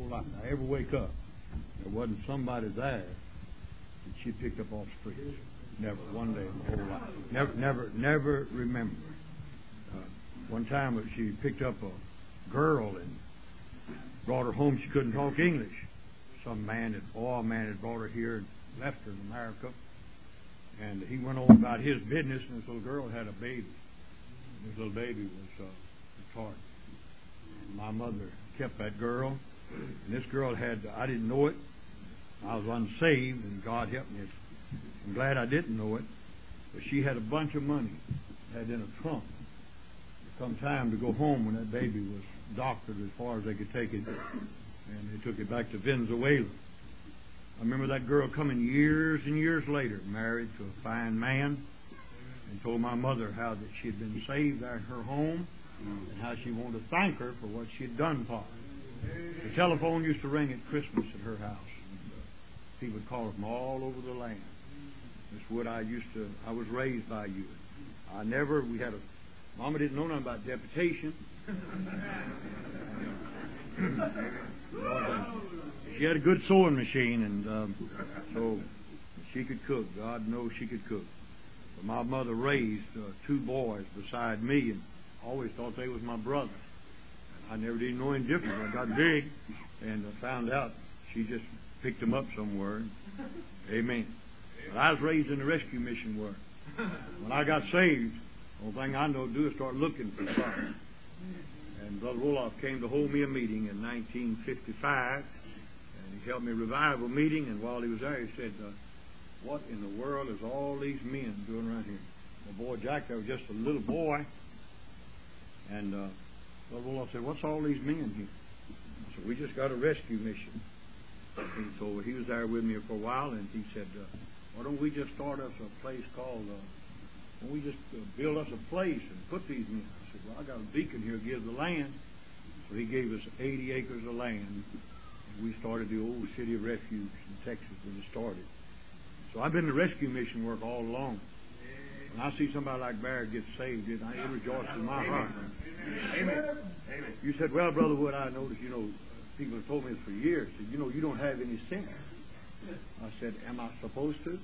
whole life. I ever wake up, there wasn't somebody there that she picked up off the streets. Never, one day in my whole life. Never remember. One time she picked up a girl and brought her home. She couldn't talk English. Some man had brought her here and left her in America. And he went on about his business, and this little girl had a baby. This little baby was retarded. My mother kept that girl, and this girl I didn't know it. I was unsaved, and God helped me. I'm glad I didn't know it. But she had a bunch of money, had in a trunk. Come time to go home when that baby was doctored as far as they could take it, and they took it back to Venezuela. I remember that girl coming years and years later, married to a fine man, and told my mother how that she had been saved at her home, and how she wanted to thank her for what she had done for her. The telephone used to ring at Christmas at her house. People would call her from all over the land. Miss Wood, I was raised by you. Mama didn't know nothing about deputation. She had a good sewing machine, and so she could cook. God knows she could cook. But my mother raised two boys beside me, and always thought they was my brothers. I never did know any different. I got big, and I found out she just picked them up somewhere. Amen. But I was raised in the rescue mission work. When I got saved, the only thing I know to do is start looking for something. And Brother Roloff came to hold me a meeting in 1955, and he held me a revival meeting, and while he was there, he said, what in the world is all these men doing around here? My boy Jack, there was just a little boy, and Brother Roloff said, what's all these men here? I said, we just got a rescue mission. And so he was there with me for a while, and he said, why don't we just start us a place called... Why don't we just build us a place and put these in? I said, well, I got a deacon here who gives the land. So he gave us 80 acres of land. And we started the old city of refuge in Texas when it started. So I've been to rescue mission work all along. When I see somebody like Barrett get saved, it rejoices in my heart. Amen. Amen. You said, well, Brother Wood, I noticed, people have told me this for years. Said, you don't have any sin. I said, am I supposed to?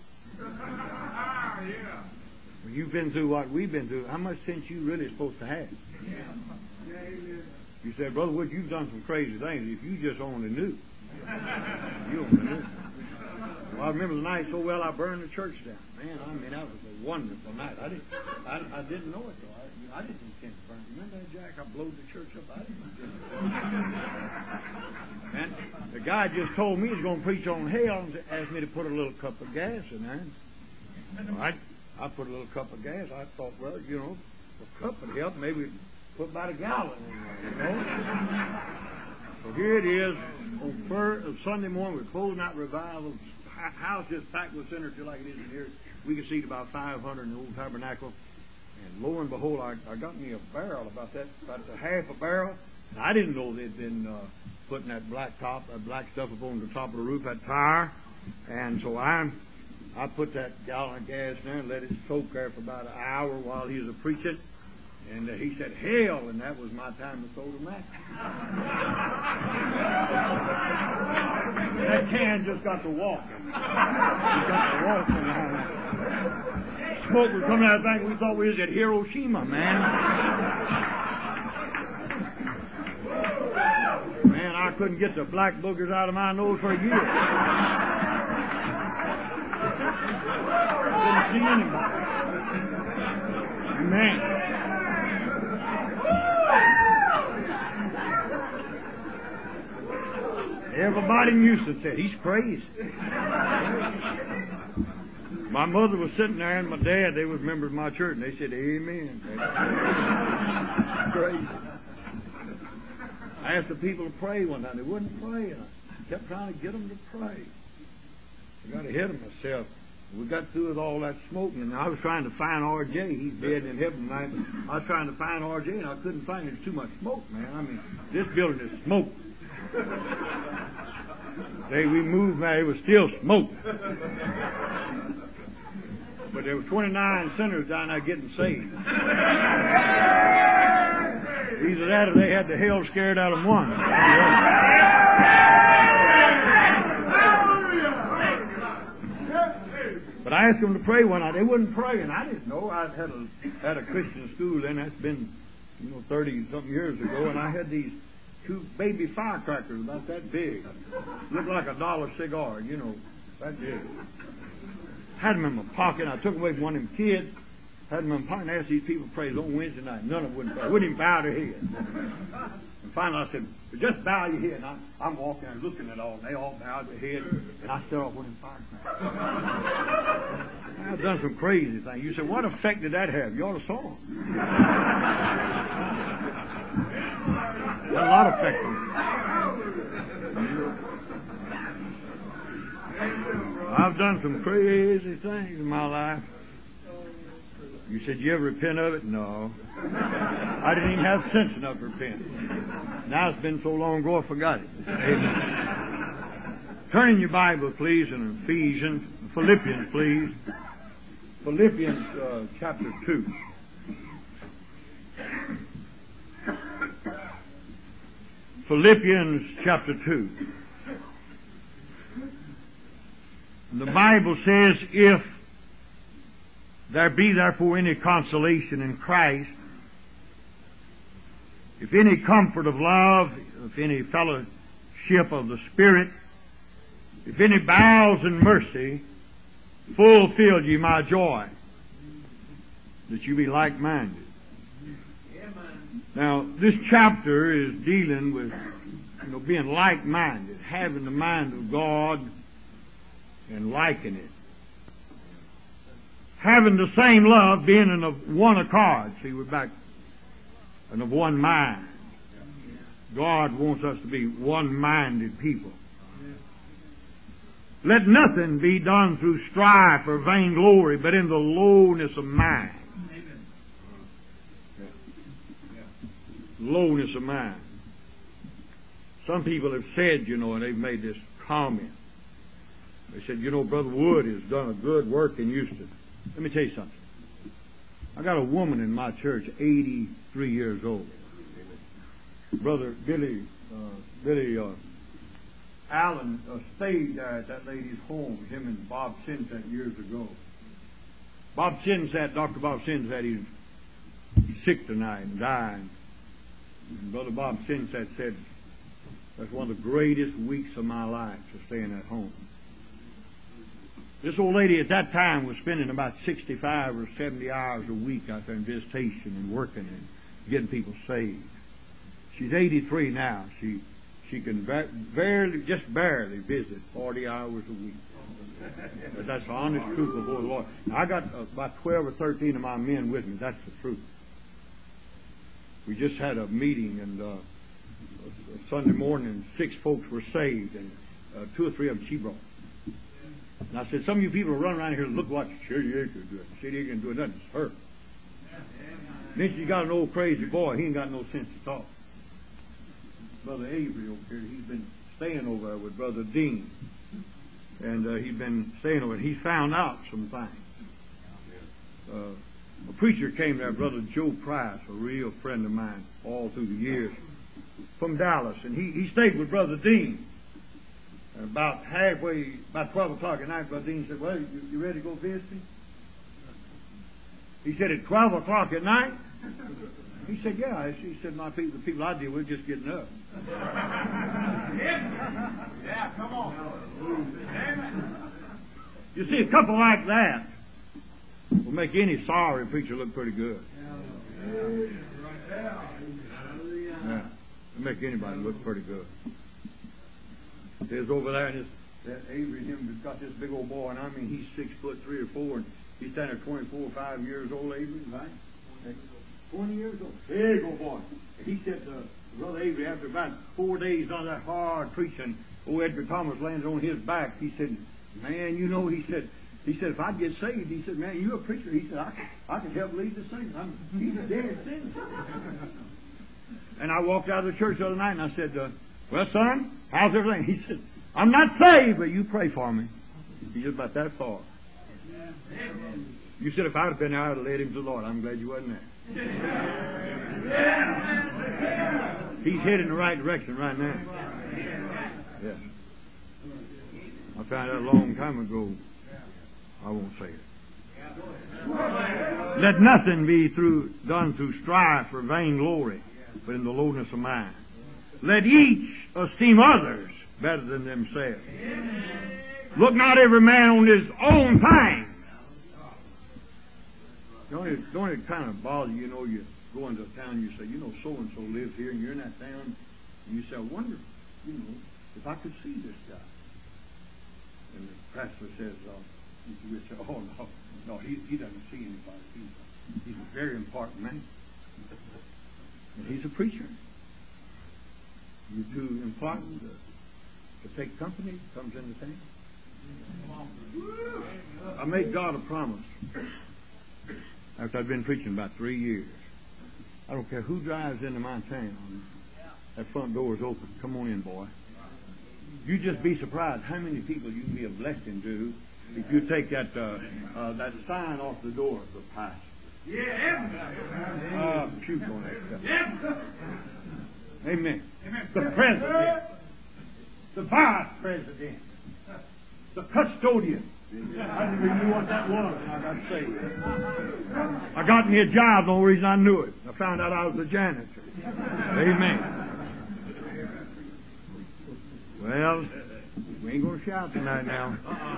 Yeah. When you've been through what we've been through, how much sense you really supposed to have? Yeah. You said, Brother Wood, you've done some crazy things. If you just only knew. You only knew. Well, I remember the night so well I burned the church down. Man, that was a wonderful night. I didn't know it, though. I didn't intend to burn it. Remember that, Jack? I blowed the church up. I didn't intend to. Man, the guy just told me he's going to preach on hell and asked me to put a little cup of gas in there. All right. I put a little cup of gas. I thought, well, a cup would help. Maybe put about a gallon in there, So here it is on Sunday morning. We're closing out revival. House just packed with sinners just like it is in here. We can seat about 500 in the old tabernacle. And lo and behold, I got me a barrel about a half a barrel. And I didn't know they'd been putting that black stuff up on the top of the roof, that fire. And so I put that gallon of gas in there and let it soak there for about an hour while he was preaching. And he said, hell, and that was my time to throw the match. That can just got to walking. He got to walking. Smoke was coming out of the thing. We thought we was at Hiroshima, man. Man, I couldn't get the black boogers out of my nose for a year. Couldn't see anybody. Man. Everybody in Houston said, he's crazy. My mother was sitting there and my dad, they was members of my church, and they said, amen. Crazy. I asked the people to pray one time. They wouldn't pray. And I kept trying to get them to pray. I got ahead of myself. We got through with all that smoking, and I was trying to find R.J. He's dead in heaven. I was trying to find R.J., and I couldn't find him. There's too much smoke, man. I mean, this building is smoke. We moved, man, it was still smoke. But there were 29 sinners down there getting saved. Either that or they had the hell scared out of them one. But I asked them to pray one night. They wouldn't pray, and I didn't know. I had a Christian school then. That's been 30-something years ago, and I had these 2 baby firecrackers about that big. Looked like a $1 cigar, that big. Had them in my pocket. I took away from one of them kids. Had them in my pocket and asked these people to pray on Wednesday night. None of them wouldn't pray. Wouldn't even bow their head. And finally I said, well, just bow your head. And I'm walking and looking at all, and they all bowed their head. And I stood off one of them firecrackers. I've done some crazy things. You said, what effect did that have? You ought to saw them. Had a lot of effect on it. I've done some crazy things in my life. You said, you ever repent of it? No. I didn't even have sense enough to repent. Now it's been so long ago I forgot it. Amen. Turn in your Bible, please, in Philippians, please. Philippians chapter 2. Philippians chapter 2. The Bible says, if there be therefore any consolation in Christ, if any comfort of love, if any fellowship of the Spirit, if any bowels in mercy, fulfill ye my joy, that you be like-minded. Now, this chapter is dealing with, being like-minded, having the mind of God and liking it. Having the same love, being in one accord. See, we're back and of one mind. God wants us to be one-minded people. Let nothing be done through strife or vainglory, but in the lowness of mind. Lowness of mind. Some people have said, and they've made this comment. They said, Brother Wood has done a good work in Houston. Let me tell you something. I got a woman in my church, 83 years old. Brother Billy Allen stayed there at that lady's home, him and Bob Sinsat years ago. Dr. Bob Sinsat, he's sick tonight and dying. And Brother Bob Sinsat said, that's one of the greatest weeks of my life to staying at home. This old lady at that time was spending about 65 or 70 hours a week out there in visitation and working and getting people saved. She's 83 now. She can barely visit 40 hours a week. But that's the honest truth before the Lord. Now, I got about 12 or 13 of my men with me. That's the truth. We just had a meeting, and Sunday morning, 6 folks were saved, and 2 or 3 of them she brought. And I said, some of you people run around here and look what Shady Acre doing. Shady Acre ain't doing nothing. It's her. Then she's got an old crazy boy. He ain't got no sense to talk. Brother Avery over here, he's been staying over there with Brother Dean. And he's been staying over there. He found out some things. A preacher came there, Brother Joe Price, a real friend of mine all through the years, from Dallas. And he stayed with Brother Dean. And about 12 o'clock at night, Brother Dean said, well, you ready to go visit me? He said, at 12 o'clock at night? He said, yeah. He said, the people I deal with just getting up. Yeah, come on. You see, a couple like that will make any sorry preacher look pretty good. Yeah, it'll make anybody look pretty good. There's over there, and that Avery, him, has got this big old boy, and I mean, he's 6'3" or 4", and he's standing there 24 or 5 years old, Avery, right? 20 years old. Big old boy. He said to Brother Avery, after about 4 days on that hard preaching, old Edgar Thomas landed on his back. He said, man, he said, if I get saved, he said, man, you're a preacher. He said, I can help lead the saints. He's a dead sinner. And I walked out of the church the other night, and I said, well, son, how's everything? He said, I'm not saved, but you pray for me. He's just about that far. You said if I'd have been there, I'd have led him to the Lord. I'm glad you wasn't there. He's headed in the right direction right now. Yeah. I found out a long time ago. I won't say it. Let nothing be done through strife or vainglory, but in the lowliness of mind. Let each esteem others better than themselves. Look not every man on his own thing. Don't it kind of bother you? You know, you go into a town, you say, you know, so-and-so lives here, and you're in that town, and you say, I wonder, you know, if I could see this guy. And the pastor says, you say, oh, no, he doesn't see anybody. He's a very important man. And he's a preacher. You're too important to take company, comes into town. I made God a promise after I'd been preaching about 3 years. I don't care who drives into my town. That front door is open. Come on in, boy. You just be surprised how many people you can be a blessing to if you take that sign off the door of the pastor. Puke on that stuff. Amen. The president, the vice president, the custodian. I didn't even know what that was. I got saved. I got me a job. The only reason I knew it, I found out I was a janitor. Amen. Well, we ain't going to shout tonight now.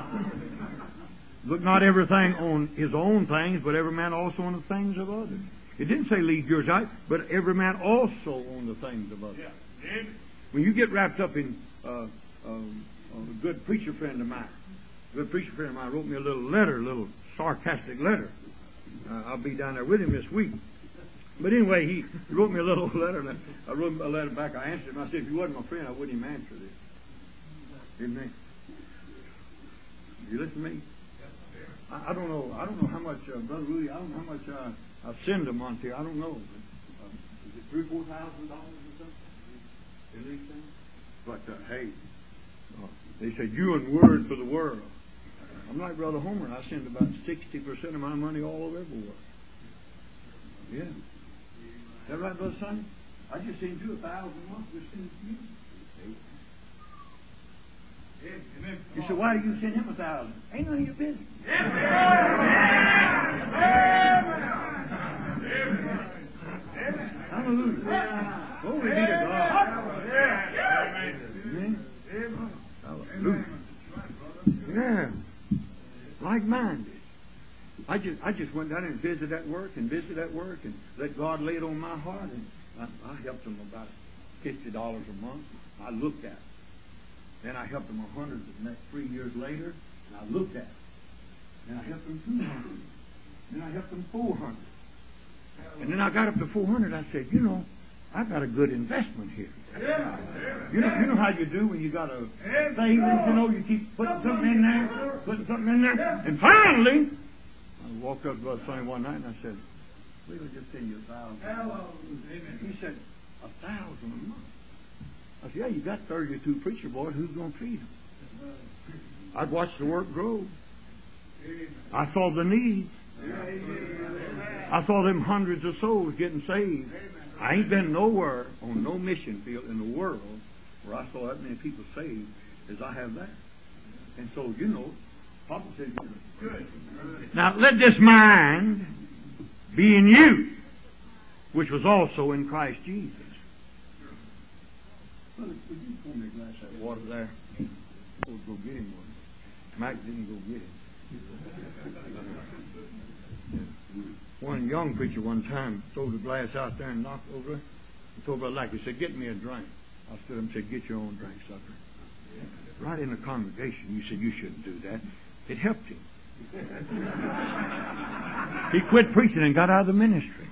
Look not everything on his own things, but every man also on the things of others. It didn't say leave yours out, but every man also on the things of others. When you get wrapped up in a good preacher friend of mine, wrote me a little sarcastic letter. I'll be down there with him this week. But anyway, he wrote me a little letter, and I wrote him a letter back. I answered him. I said, if you wasn't my friend, I wouldn't even answer this. Amen. You listen to me? I don't know how much, Brother Rudy, I don't know how much I send a month here. I don't know. Is it $3,000 or $4,000 or something? At least then? But, hey, they said, you and word for the world. I'm like Brother Homer. I send about 60% of my money all over everywhere. Yeah. Is that right, Brother Sonny? I just send you $1,000 a month. Just send it to you. You said, why do you send him 1,000? Ain't none of your business. Hallelujah. Glory be to God. Amen. Hallelujah. Yeah. Like-minded. I just went down and visited that work and let God lay it on my heart, and I helped them about $50 a month. I looked at it. Then I helped them 100 the next 3 years later, and I looked at it. Then I helped them 200. Then I helped them 400. And then I got up to 400. I said, you know, I've got a good investment here. You know how you do when you got a savings, you know, you keep putting something in there. And finally, I walked up to Brother Sonny one night and I said, we'll just send you 1,000. He said, 1,000 a month. I said, yeah, you got 32 preacher boys. Who's going to feed them? I'd watched the work grow. I saw the needs. I saw them hundreds of souls getting saved. I ain't been nowhere on no mission field in the world where I saw that many people saved as I have that. And so, you know, Papa said, good. Now, let this mind be in you, which was also in Christ Jesus. Brother, would you pour me a glass of that water there? We'll go get him one. Mike didn't go get him. One young preacher one time threw a glass out there and knocked over it. He told Brother Lack, he said, get me a drink. I stood up and said, get your own drink, sucker. Right in the congregation, you said you shouldn't do that. It helped him. He quit preaching and got out of the ministry.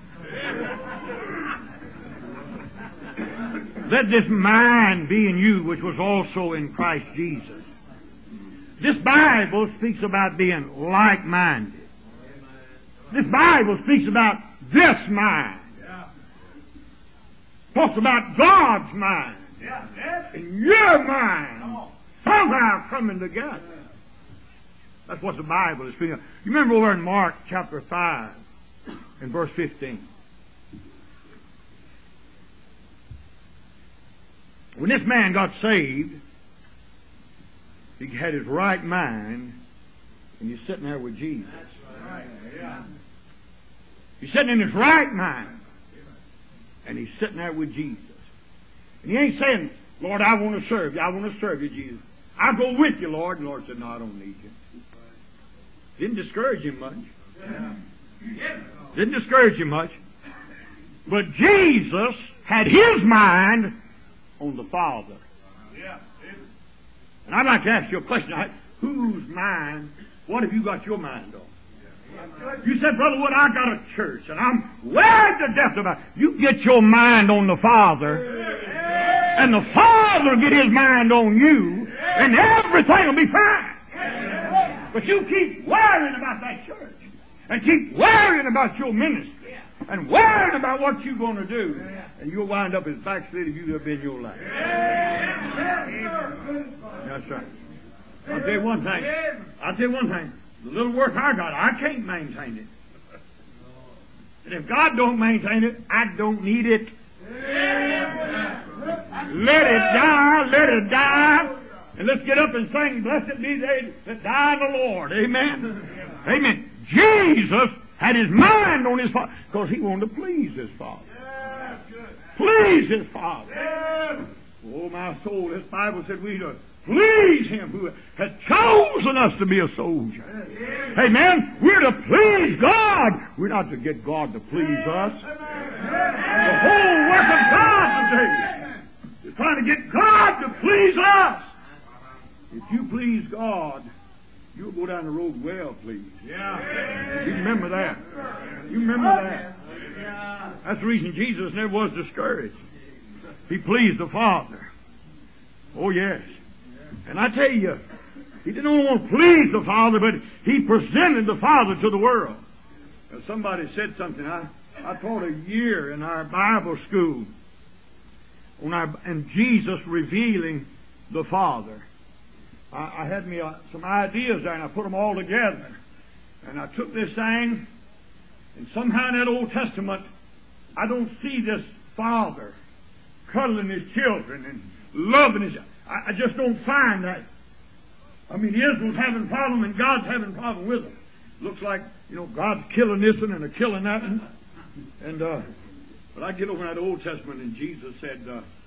Let this mind be in you, which was also in Christ Jesus. This Bible speaks about being like-minded. This Bible speaks about this mind. Talks about God's mind. And your mind somehow coming together. That's what the Bible is speaking of. You remember over in Mark chapter 5 and verse 15. When this man got saved, he had his right mind, and he's sitting there with Jesus. He's sitting in his right mind, and he's sitting there with Jesus. And he ain't saying, Lord, I want to serve you. I want to serve you, Jesus. I'll go with you, Lord. And the Lord said, no, I don't need you. Didn't discourage him much. Didn't discourage him much. But Jesus had his mind on the Father. And I'd like to ask you a question. Whose mind, what have you got your mind on? You said, Brother Wood, I got a church, and I'm way to death about it. You get your mind on the Father, and the Father will get his mind on you, and everything will be fine. But you keep worrying about that church, and keep worrying about your ministry, and worrying about what you're going to do, and you'll wind up as backslid as you've ever been in your life. That's right. I'll tell you one thing. The little work I got, I can't maintain it. And if God don't maintain it, I don't need it. Let it die. And let's get up and sing, blessed be they that die in the Lord. Amen. Amen. Jesus had his mind on his Father, because he wanted to please his Father. Please his Father. Oh, my soul, this Bible said we to please him who has chosen us to be a soldier. Amen. We're to please God. We're not to get God to please us. The whole work of God today is trying to get God to please us. If you please God, you'll go down the road well pleased. You remember that. You remember that. That's the reason Jesus never was discouraged. He pleased the Father. Oh, yes. And I tell you, he didn't only want to please the Father, but he presented the Father to the world. Now, somebody said something. I taught a year in our Bible school and Jesus revealing the Father. I had me some ideas there, and I put them all together. And I took this thing, and somehow in that Old Testament, I don't see this Father cuddling his children and loving his. I just don't find that. I mean, Israel's having a problem, and God's having a problem with them. Looks like, God's killing this one and killing that one. And but I get over that Old Testament, and Jesus said,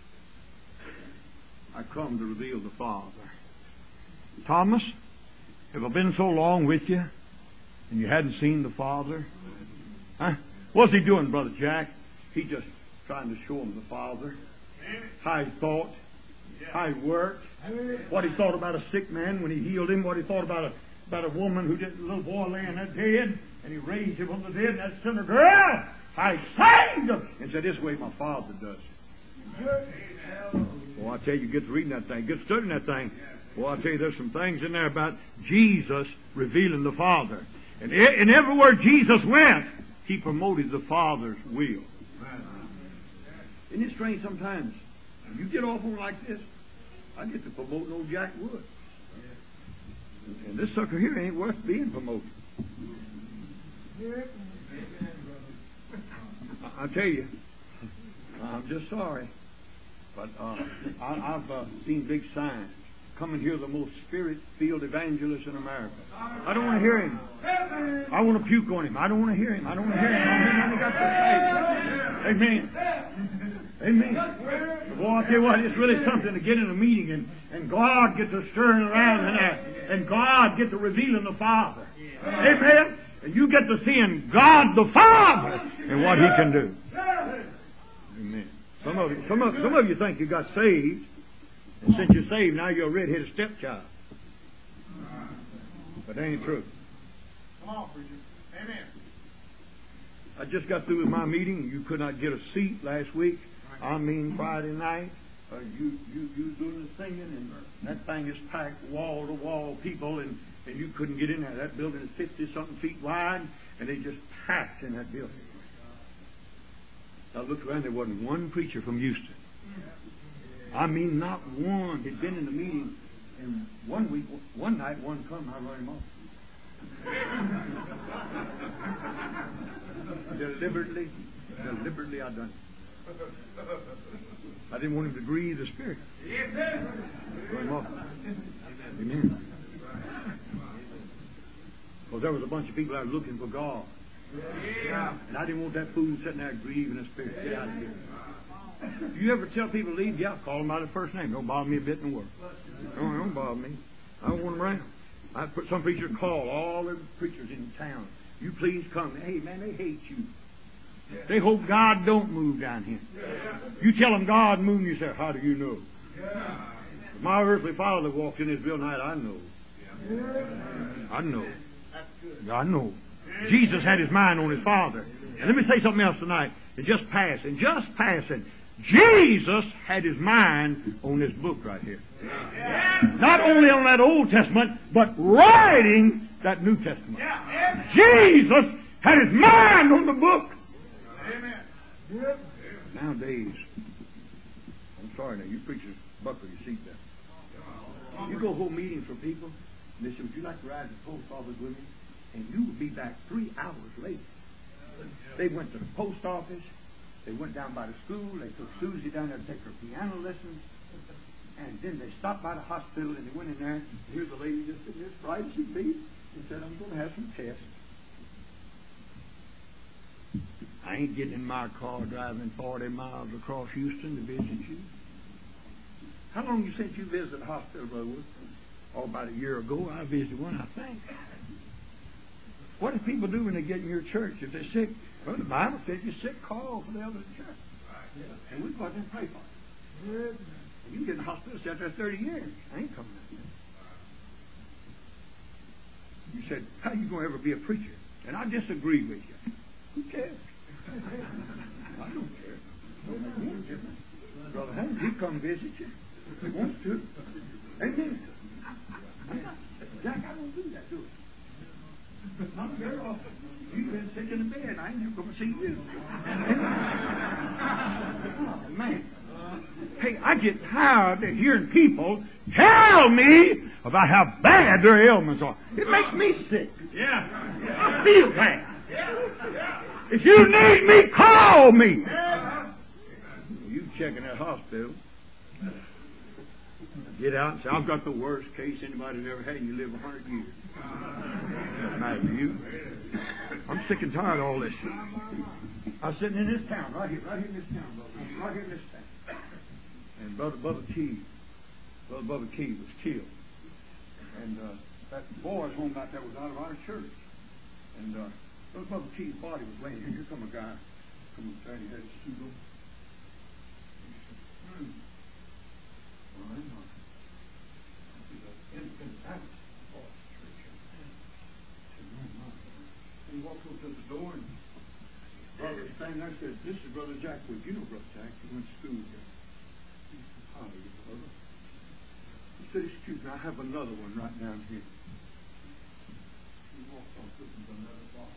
I come to reveal the Father. Thomas, have I been so long with you, and you hadn't seen the Father? Huh? What's he doing, Brother Jack? He just trying to show him the Father. How he thought, how he worked, what he thought about a sick man when he healed him, what he thought about a woman who did a little boy laying there dead, and he raised him from the dead, and that sinner girl, I saved him, and said, this way my Father does it. Well, I tell you, get to reading that thing, get studying that thing. Well, I tell you, there's some things in there about Jesus revealing the Father. And everywhere Jesus went, he promoted the Father's will. Isn't it strange sometimes? You get off on like this, I get to promote old Jack Wood. And this sucker here ain't worth being promoted. I tell you, I'm just sorry. But I've seen big signs. Come and hear the most spirit-filled evangelist in America. I don't want to hear him. I want to puke on him. I don't want to hear him. I don't want to hear him. I don't hear nothing he got to say. Amen. Amen. Boy, I tell you what, it's really something to get in a meeting and God gets to stirring around in there, and God gets to revealing the Father. Amen. And you get to seeing God the Father and what He can do. Amen. Some of you think you got saved. And since you're saved, now you're a red-headed stepchild. But that ain't true. Come on, preacher. Amen. I just got through with my meeting. You could not get a seat last week. I mean, Friday night. You doing the singing, and that thing is packed wall to wall people, and you couldn't get in there. That building is 50-something feet wide, and they just packed in that building. I looked around, there wasn't one preacher from Houston. I mean, not one had been in the meeting. And one night, one come, I run him off. Deliberately I done it. I didn't want him to grieve the Spirit. Amen. Because there was a bunch of people out looking for God. And I didn't want that fool sitting there grieving the Spirit. Get out of here. If you ever tell people to leave, yeah, call them by their first name. Don't bother me a bit in the world. Don't bother me. I don't want them around. I put some preacher call all the preachers in town. You please come. Hey, man, they hate you. They hope God don't move down here. You tell them God moved, you say, how do you know? My earthly father walked in this building tonight. I know. I know. I know. Jesus had his mind on his Father. And let me say something else tonight. In just passing, Jesus had his mind on this book right here. Not only on that Old Testament, but writing that New Testament. Jesus had his mind on the book. Nowadays, I'm sorry now, you preachers buckle your seatbelt. You go hold meetings for people, and they say, would you like to ride to the post office with me? And you will be back 3 hours later. They went to the post office. They went down by the school. They took Susie down there to take her piano lessons. And then they stopped by the hospital and they went in there. And here's a lady just sitting as bright as she be and said, I'm going to have some tests. I ain't getting in my car driving 40 miles across Houston to visit you. How long you since you visited the hospital, Brother Wood? Oh, about a year ago. I visited one, I think. What do people do when they get in your church? If they're sick, well, the Bible says you're sick, call for the elders of the church. And we go out there and pray for you. You can get in the hospital, sit there 30 years. I ain't coming out there. You said, how are you going to ever be a preacher? And I disagree with you. Who cares? I don't care. Don't make any difference. Brother Holmes, he come visit you. He wants to. Amen. Jack, I don't do that, do I? Not very often. You've been sick in the bed. I ain't never going to see you. Oh, man. Hey, I get tired of hearing people tell me about how bad their ailments are. It makes me sick. I feel bad. If you need me, call me. You check in that hospital. Get out and say, I've got the worst case anybody's ever had, and you live 100 years. Doesn't matter to you. I'm sick and tired of all this. I was sitting in this town, right here in this town, brother. Right here in this town. And Brother Bubba Key was killed. And that boy's home out there was out of our church. And Brother Bubba Key's body was laying here. Here come a guy. Come and he had his suit on. He walked over to the door and brother standing there said, this is Brother Jack Wood. You know Brother Jack. He went to school here. He said, how are you, brother? He said, excuse me, I have another one right down here. He walked off with another box.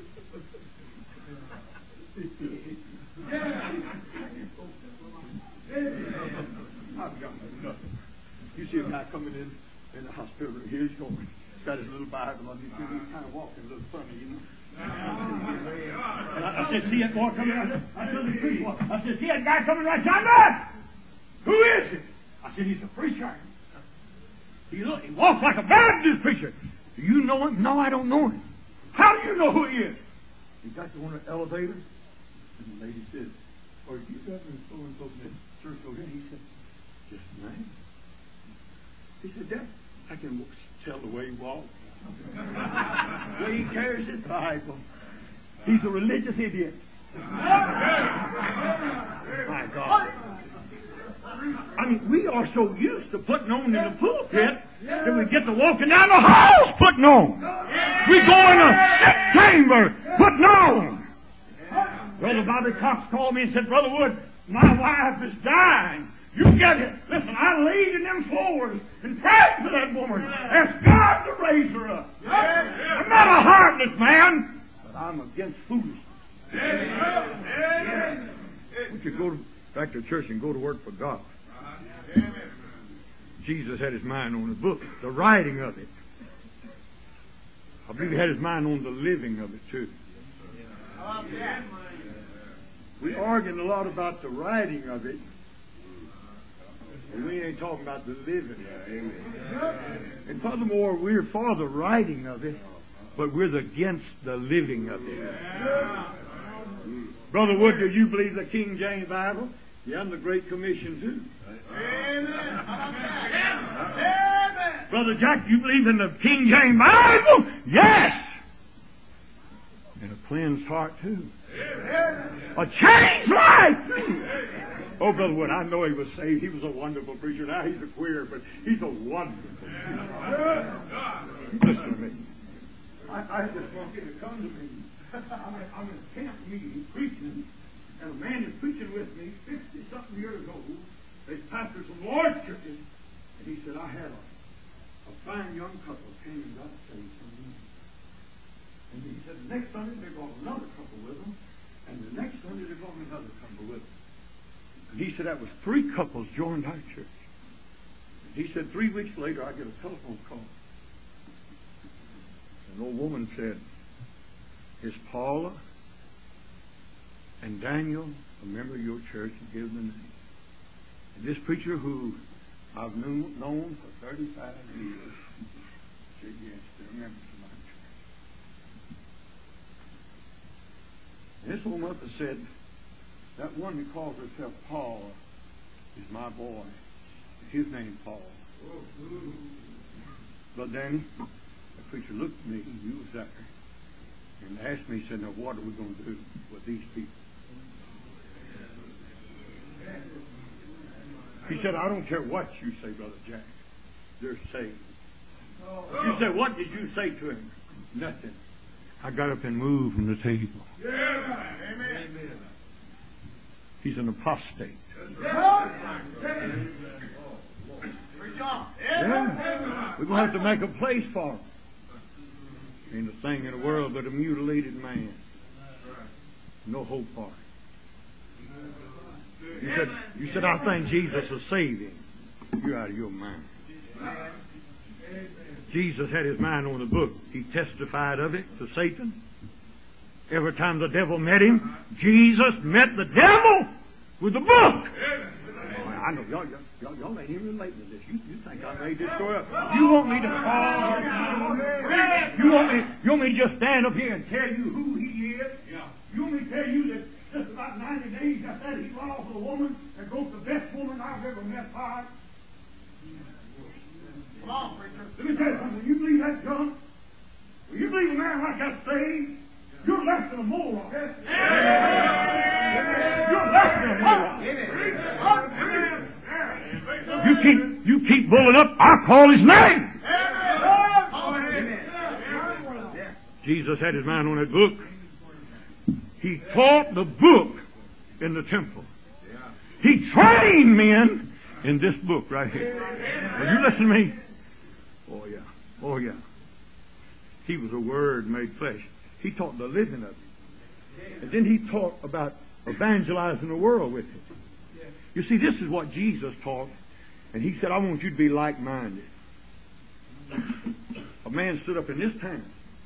I've got nothing. You see a guy coming in the hospital. Here's going. He's got his little Bible on his feet. He's kind of walking a little funny, you know. And I said, see that boy coming right there? I told the preacher, I said, see that guy coming right yonder? Who is it? I said, he's a preacher. He walks like a Baptist preacher. Do you know him? No, I don't know him. How do you know who he is? He got to one of the elevators, and the lady said, are you Reverend so-and-so from this church over here? He said, just a name. He said, Dad, I can tell the way he walks. The way he carries his Bible. He's a religious idiot. My God. I mean, we are so used to putting on in the pulpit that we get to walking down the halls putting on. We go in a sick chamber putting on. Brother Bobby Cox called me and said, Brother Wood, my wife is dying. You get it. Listen, I laid in them floors and prayed for that woman. Ask God to raise her up. I'm not a heartless man, but I'm against foolishness. We should go back to church and go to work for God. Jesus had his mind on the book, the writing of it. I believe he had his mind on the living of it too. We arguing a lot about the writing of it. We ain't talking about the living. And furthermore, we're for the writing of it, but we're against the living of it. Brother Wood, do you believe the King James Bible? Yeah, and the Great Commission too. Amen. Brother Jack, you believe in the King James Bible? Yes. And a cleansed heart too. A changed life too. Oh, Brother Wood, I know he was saved. He was a wonderful preacher. Now he's a queer, but he's a wonderful preacher. Listen to me. I just want you to come to me. I'm in a camp meeting preaching, and a man is preaching with me 50-something years ago. They pastored some large churches, and he said, I had a fine young couple came and got saved from me. And he said, the next Sunday they brought another couple with them, and the next Sunday they brought another couple with them. And he said that was 3 couples joined our church. And he said 3 weeks later I get a telephone call. An old woman said, is Paula and Daniel a member of your church, and give them the name. And this preacher who I've known for 35 years said, yes, they're members of my church. And this old mother said, that one that calls herself Paula is my boy. His name's Paul. But then the preacher looked at me, and he was there, and asked me, he said, now what are we going to do with these people? He said, I don't care what you say, Brother Jack. They're saved. You said, what did you say to him? Nothing. I got up and moved from the table. Amen. He's an apostate. Yeah. We're going to have to make a place for him. Ain't a thing in the world but a mutilated man. No hope for him. You said, I think Jesus will save him. You're out of your mind. Jesus had his mind on the book. He testified of it to Satan. Every time the devil met him, Jesus met the devil with the book. I know y'all ain't even relating to this. You think I made this story up? You want me to call? You want me to just stand up here and tell you who he is? Yeah. You want me to tell you that just about 90 days I said he lost a woman that goes the best woman I've ever met by? Come on, preacher. Let me tell you something. Will you believe that junk? Will you believe a man like that saved? You're less than a moron. You're less than a moron. You keep bulling up, I'll call his name. Jesus had his mind on that book. He taught the book in the temple. He trained men in this book right here. Will you listen to me? Oh yeah. Oh yeah. He was a Word made flesh. He taught the living of it. And then he taught about evangelizing the world with it. You see, this is what Jesus taught. And he said, I want you to be like-minded. A man stood up in this town,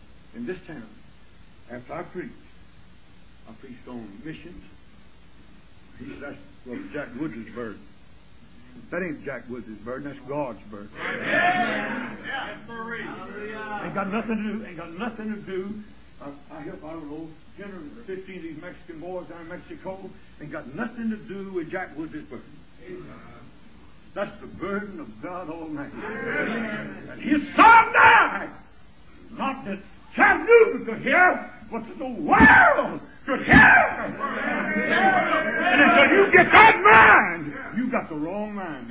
after I preached on missions. He said, that's Brother Jack Woods' burden. That ain't Jack Woods' burden, that's God's burden. Ain't got nothing to do. I help, I don't know, 10 or 15 of these Mexican boys down in Mexico. Ain't got nothing to do with Jack Woods' burden. That's the burden of God Almighty. And His Son died. Not that Chattanooga could hear, but that the world could hear. And until you get that mind, you got the wrong mind.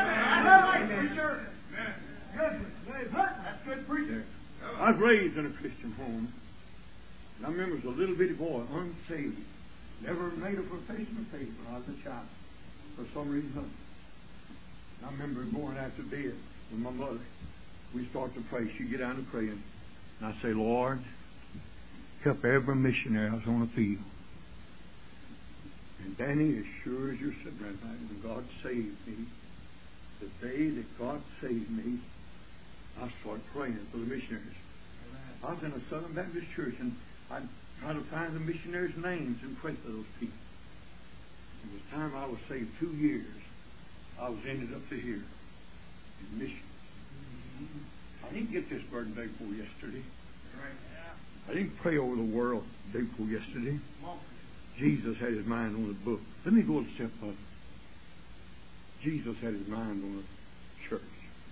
That's good preaching. I was raised in a Christian home. And I remember as a little bitty boy, unsaved, never made a profession of faith when I was a child, for some reason. I remember going after bed with my mother. We start to pray. She'd get down to praying. And I'd say, Lord, help every missionary I was on the field. And Danny, as sure as you're sitting right now, when God saved me, the day that God saved me, I started praying for the missionaries. I was in a Southern Baptist church, and I'd try to find the missionaries' names and pray for those people. It was time I was saved 2 years. I was ended up to here in missions. I didn't get this burden day before yesterday. I didn't pray over the world the day before yesterday. Jesus had his mind on the book. Let me go a step further. Jesus had his mind on the church.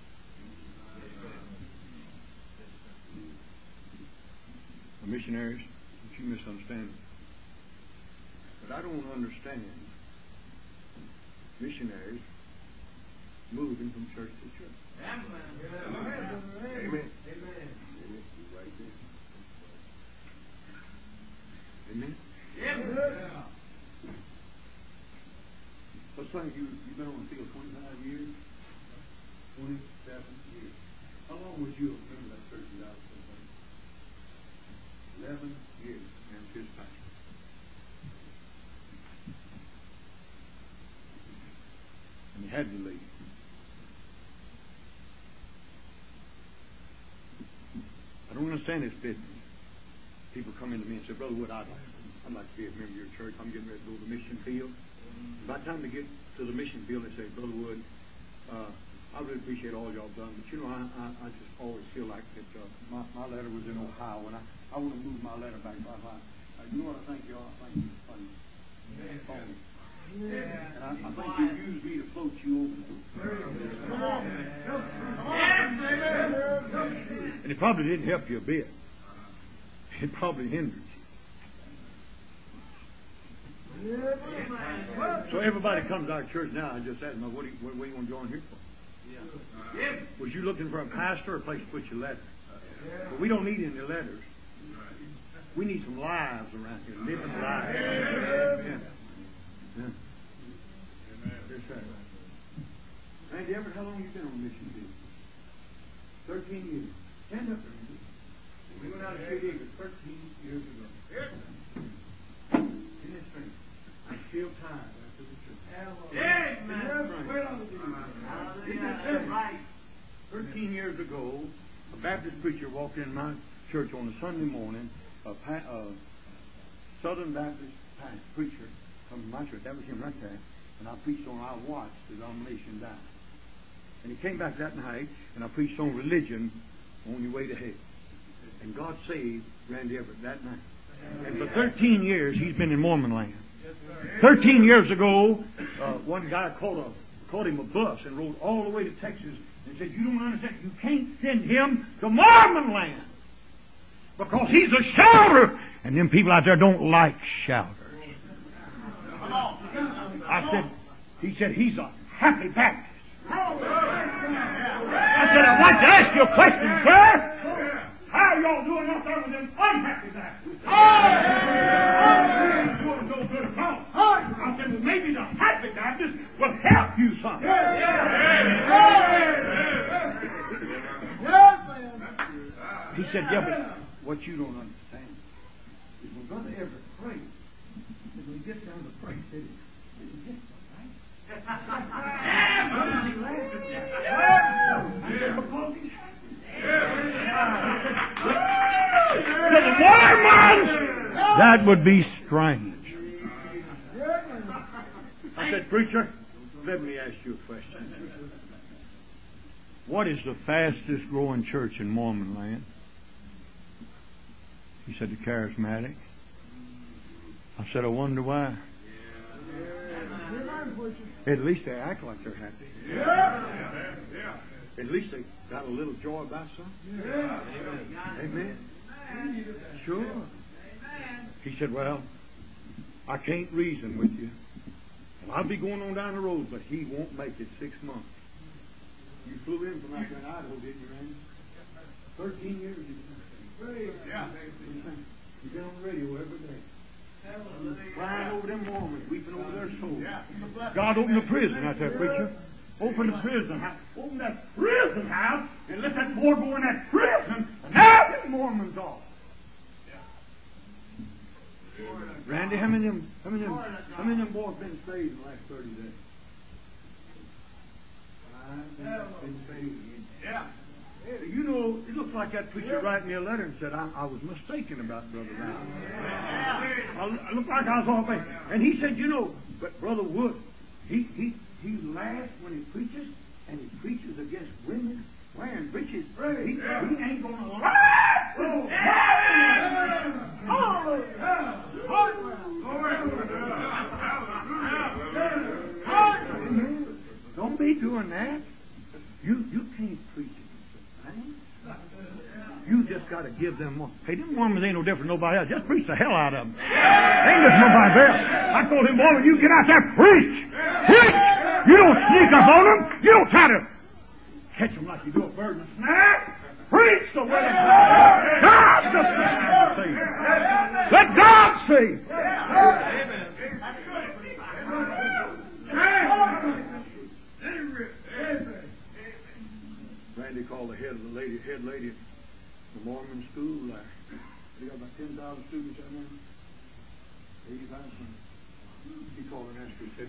The missionaries, don't you misunderstand me. But I don't understand missionaries moving from church to church. Amen. Amen. Amen. Let's say you've been on the field 25 years, 27 years. How long would you have been in that church without something? 11 years, and his pastor. And he had to leave. I don't understand this business. People come into me and say, Brother Wood, I'd like to be a member of your church. I'm getting ready to go to the mission field. By the time they get to the mission field, they say, Brother Wood, I really appreciate all y'all done, but you know, I just always feel like that my letter was in Ohio, and I want to move my letter back. You know what I think, y'all? I think you're funny. And I think you use me to float you over. And it probably didn't help you a bit. It probably hindered you. So everybody comes to our church now and just asks, what do you want to join here for? Was you looking for a pastor or a place to put your letter? But we don't need any letters. We need some lives around here, living lives. Amen. Yeah. Yes, sir. Randy Everett, how long have you been on the mission field? 13 years. Stand up, Randy. We went out to St. David 13 years ago. In this thing, I feel tired after the church. Amen. Right. 13 years ago, a Baptist preacher walked in my church on a Sunday morning. A Southern Baptist preacher come to my church. That was him right there. And I preached on our watch the denomination died. And he came back that night, and I preached on religion on your way to hell. And God saved Randy Everett that night. And for 13 years, he's been in Mormon land. 13 years ago, one guy caught him a bus and rode all the way to Texas and said, you don't understand, you can't send him to Mormon land because he's a shouter. And them people out there don't like shouters. He said, he's a happy Baptist. I said, I'd like to ask you a question, sir. How are y'all doing out there with them unhappy Baptists? Doing no good at all. I said, well, maybe the happy Baptist will help you some. He said, yeah, but what you don't understand is when Brother Everett prayed, when he gets down to pray, he gets that would be strange. I said, preacher, let me ask you a question. What is the fastest growing church in Mormon land? He said, the Charismatic. I said, I wonder why. At least they act like they're happy. At least they got a little joy about something. Amen. Sure. He said, well, I can't reason with you. I'll be going on down the road, but he won't make it 6 months. You flew in from out there in Idaho, didn't you, Randy? 13 years. You've been on the radio every day. Crying over them Mormons, weeping over their souls. God opened the prison out there, preacher. Open the prison house. Open that prison house and let that boy go in that prison and have them Mormons off. Randy, how many of them boys been saved in the last 30 days? 5 been saved. Yeah. You know, it looks like that preacher wrote me a letter and said, I was mistaken about Brother Randy. I looked like I was off base. And he said, you know, but Brother Wood, he last when he preaches, and he preaches against women wearing breeches, he ain't going to lie. Don't be doing that. You can't preach it. You just got to give them more. Hey, them Mormons ain't no different than nobody else. Just preach the hell out of them. Ain't just nobody else. I told him, boy, when you get out there, preach. Preach. You don't sneak up on them. You don't try to catch them like you do a bird in a snare. Preach the word of God. God save. Let God save. Randy called the head lady at the Mormon school there. They got about 10,000 students out there. 85. He called and asked her, he said,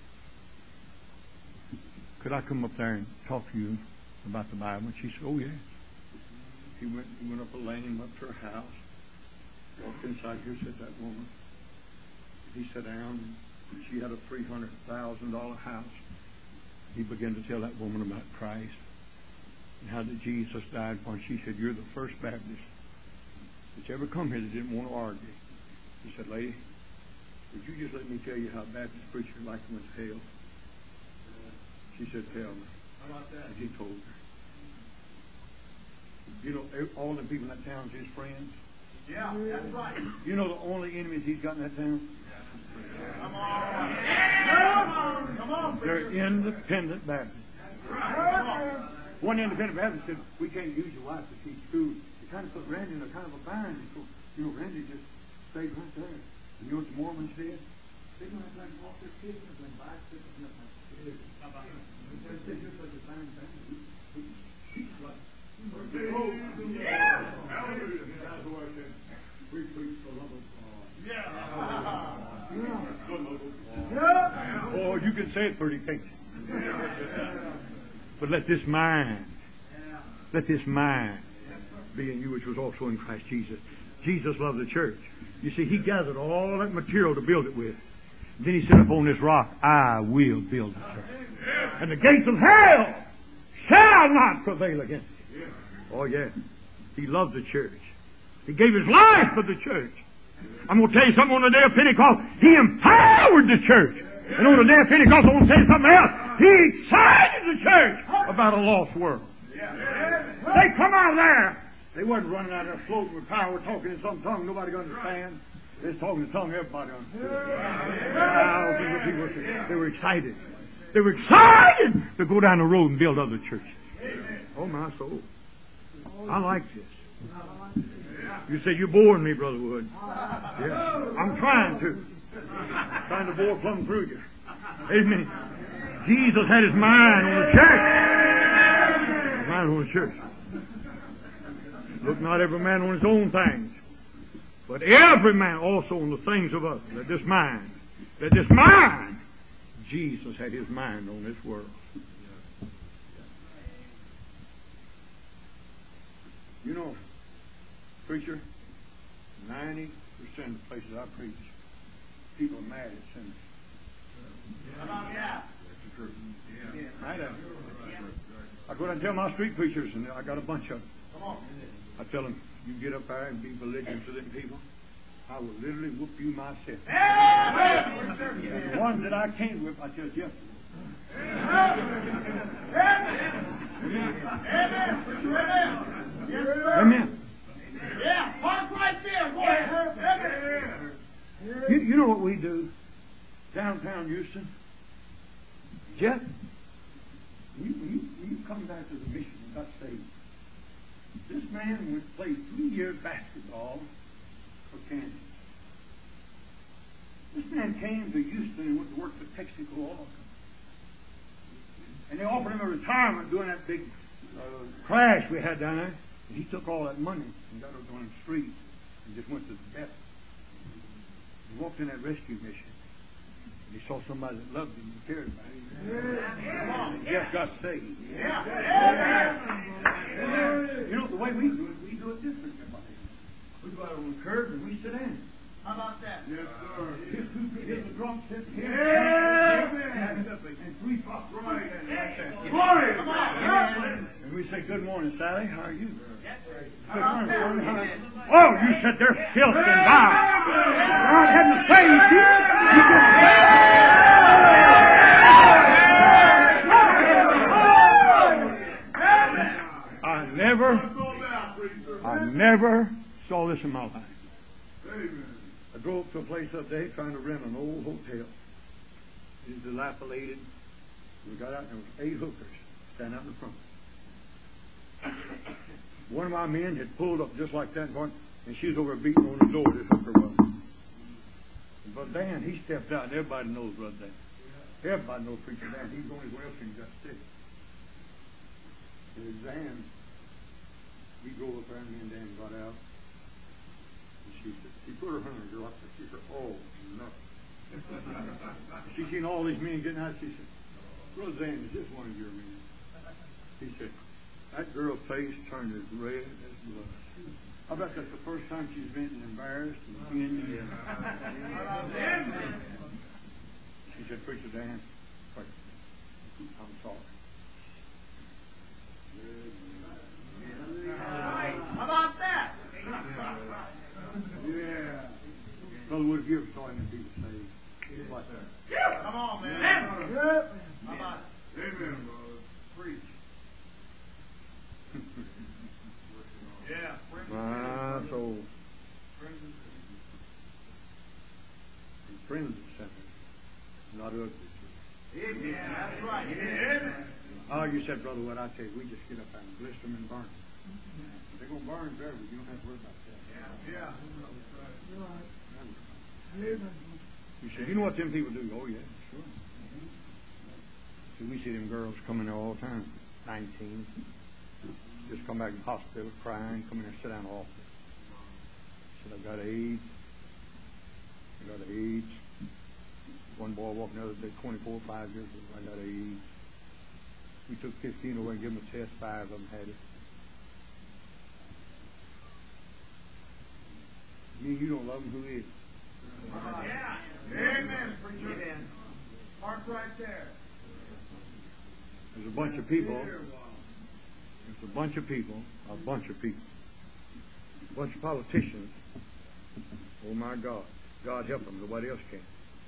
could I come up there and talk to you about the Bible? And she said, oh, yes. He went up a lane, up to her house, walked inside here, said that woman. He sat down, and she had a $300,000 house. He began to tell that woman about Christ and how that Jesus died for her. She said, you're the first Baptist that's ever come here that didn't want to argue. He said, lady, would you just let me tell you how Baptist preachers like to went to hell? She said, tell me. How about that? And he told her. You know, all the people in that town is his friends. Yeah, that's right. You know the only enemies he's got in that town? Come on. Come on. They're independent Baptists. One independent Baptist said, we can't use your wife to teach school. They kind of put Randy in a kind of a bind. You know, Randy just stayed right there. And you know what the Mormons did? They don't have to walk their kids and bring bicycles and nothing. How about that? They said, you're such a fine family. She's like, yeah. Hallelujah. That's what I said. We preach the love of God. Yeah. Oh, you can say it pretty, can't you? But let this mind be in you which was also in Christ Jesus. Jesus loved the church. You see, he gathered all that material to build it with. Then he said, upon this rock, I will build the church. And the gates of hell shall not prevail against it. Oh, yeah. He loved the church. He gave his life for the church. I'm going to tell you something on the day of Pentecost. He empowered the church. And on the day of Pentecost, I want to tell you something else. He excited the church about a lost world. They come out of there. They wasn't running out there floating with power, talking in some tongue nobody could understand. They was talking in tongue everybody understood. They were excited. They were excited to go down the road and build other churches. Oh, my soul. I like this. You say, you're boring me, Brother Wood. Yeah, I'm trying to. Trying to bore plumb through you. Amen. Jesus had his mind on the church. His mind on the church. Look not every man on his own things, but every man also on the things of others. Let this mind, Jesus had his mind on this world. You know, preacher, 90% of the places I preach, people are mad at sinners. I go down and tell my street preachers, and I got a bunch of them. I tell them, you get up there and be belligerent to them people, I will literally whoop you myself. And the ones that I can't whip, I tell you. Amen. Yeah, park right there, boy. You know what we do downtown Houston? Jeff, when you come back to the mission and got saved, this man went to play 3 years basketball for Kansas. This man came to Houston and went to work for Texaco Oil. And they offered him a retirement during that big crash we had down there. And he took all that money and got it on the street and just went to the death. He walked in that rescue mission. And he saw somebody that loved him and cared about him. And just got saved. You know, the way we do it different. We go out on the curb and we sit down. How about that? Yes, sir. Here's the drunk sitting here. And 3 pops right. say, good morning, Sally. How are you? How about that? Oh, you said they're filthy and vile. God hadn't saved you. I never saw this in my life. I drove to a place the other day trying to rent an old hotel. It was dilapidated. We got out and there was 8 hookers standing out in front. One of my men had pulled up just like that, and she was over beating on the door. This hooker was. And Brother Dan, he stepped out. And everybody knows Brother Dan. Everybody knows Preacher Dan. He's going his way up and he got sick. And Dan, we drove up there and me and Dan got out. And she said, he put her hand on her lap and she said, oh, no. She seen all these men getting out. She said, Brother Dan, is this one of your men? He said, that girl's face turned as red as blood. I bet that's the first time she's been embarrassed and pinned. She said, Preacher Dan, I'm sorry. How about that? Yeah. Brother Wood, if you ever saw him be saved, it's like that. Come on, man. Yep. How about it? Amen, brother. Preach. Yeah. My soul. Friends of sinners, not ugly. Amen. That's right. Amen. Oh, you said, Brother Wood, I tell you, we just get up there and blister them and burn them. They're going to burn forever. You don't have to worry about that. Yeah. You say, you know what them people do? Oh, yeah, sure. See, we see them girls coming there all the time, 19, just come back from the hospital crying, come in there, sit down in the office. Said, I've got AIDS. I got AIDS. One boy walking the other day, 24, 5 years old, I got AIDS. We took 15 away and gave them a test, 5 of them had it. You don't love them, who is? Yeah. Amen, preacher. Amen. Park right there. There's a bunch of people. A bunch of politicians. Oh my God. God help them, nobody else can.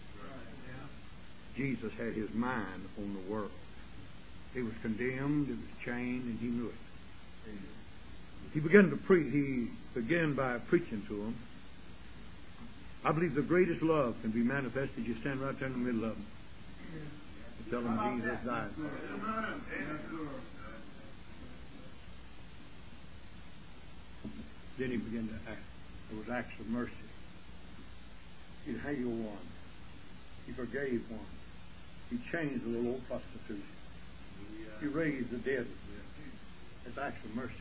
Jesus had his mind on the world. He was condemned, it was chained, and he knew it. He began by preaching to them. I believe the greatest love can be manifested. You stand right there in the middle of them. And tell them Jesus died. Then he began to act. There was acts of mercy. He healed one. He forgave one. He changed a little old prostitute. He raised the dead. It's acts of mercy.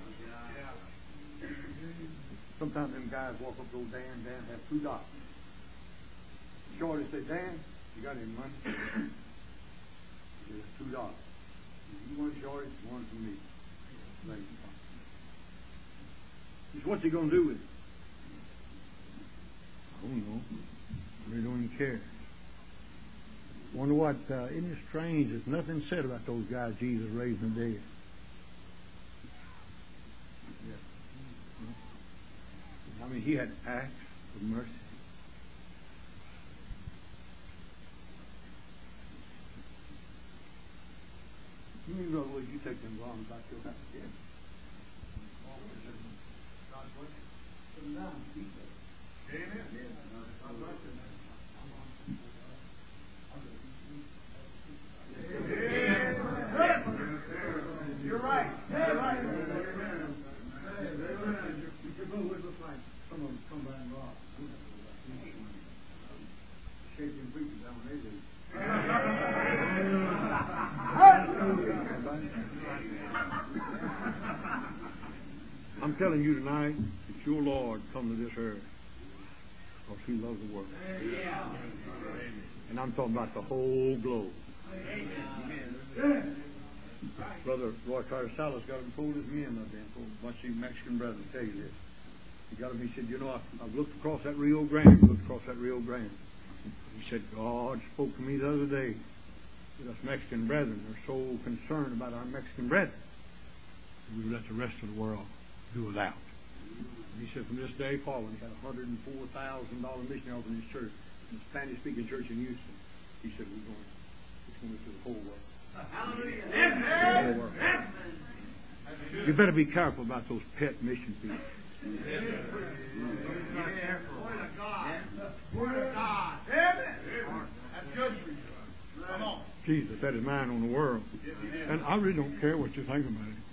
Sometimes them guys walk up to old Dan have $2. Shorty said, Dan, you got any money? He said, $2. You want Shorty? One from me. He said, what's he going to do with it? I don't know. I really don't even care. Wonder what, isn't it strange? There's nothing said about those guys Jesus raised from the dead. I mean, he had acts of mercy. You mean, Brother Wood, you take them wrong about your house again? You're right. You're right. Some of them come by and rob. Shaking preachers down when they leave. I'm telling you tonight that your Lord come to this earth because he loves the world. And I'm talking about the whole globe. Brother Roy Carter Salas got him told his men up there, told a bunch of you Mexican brethren tell you this. He got him, he said, you know, I've looked across that Rio Grande. He said, God spoke to me the other day that us Mexican brethren are so concerned about our Mexican brethren. We let the rest of the world do without. He said from this day forward, he had $104,000 missionary over in his church, in the Spanish-speaking church in Houston. He said, it's going to the whole world. Hallelujah. The whole world. You better be careful about those pet mission people. Word of God. Word of God. Amen. That's good for you. Come on. Jesus had his mind on the world. And I really don't care what you think about it.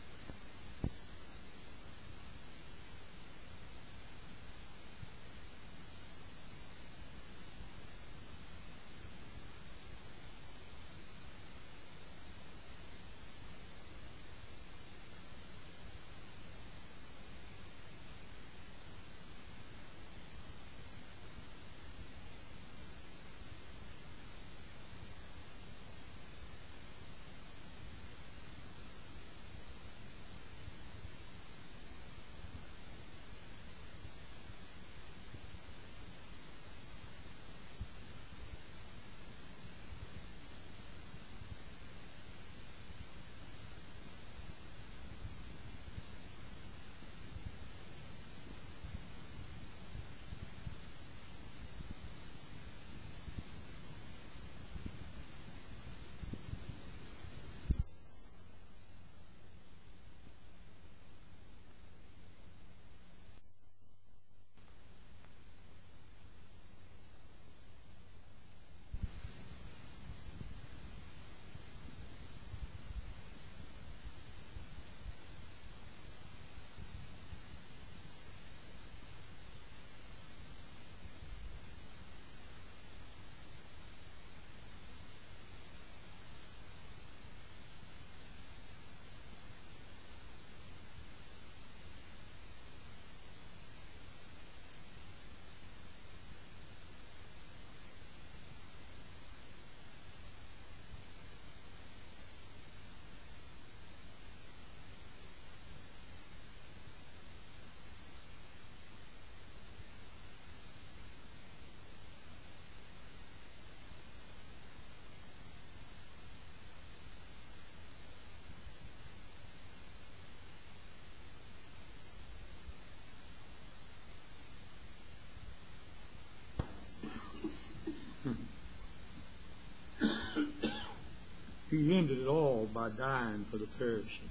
He ended it all by dying for the perishing.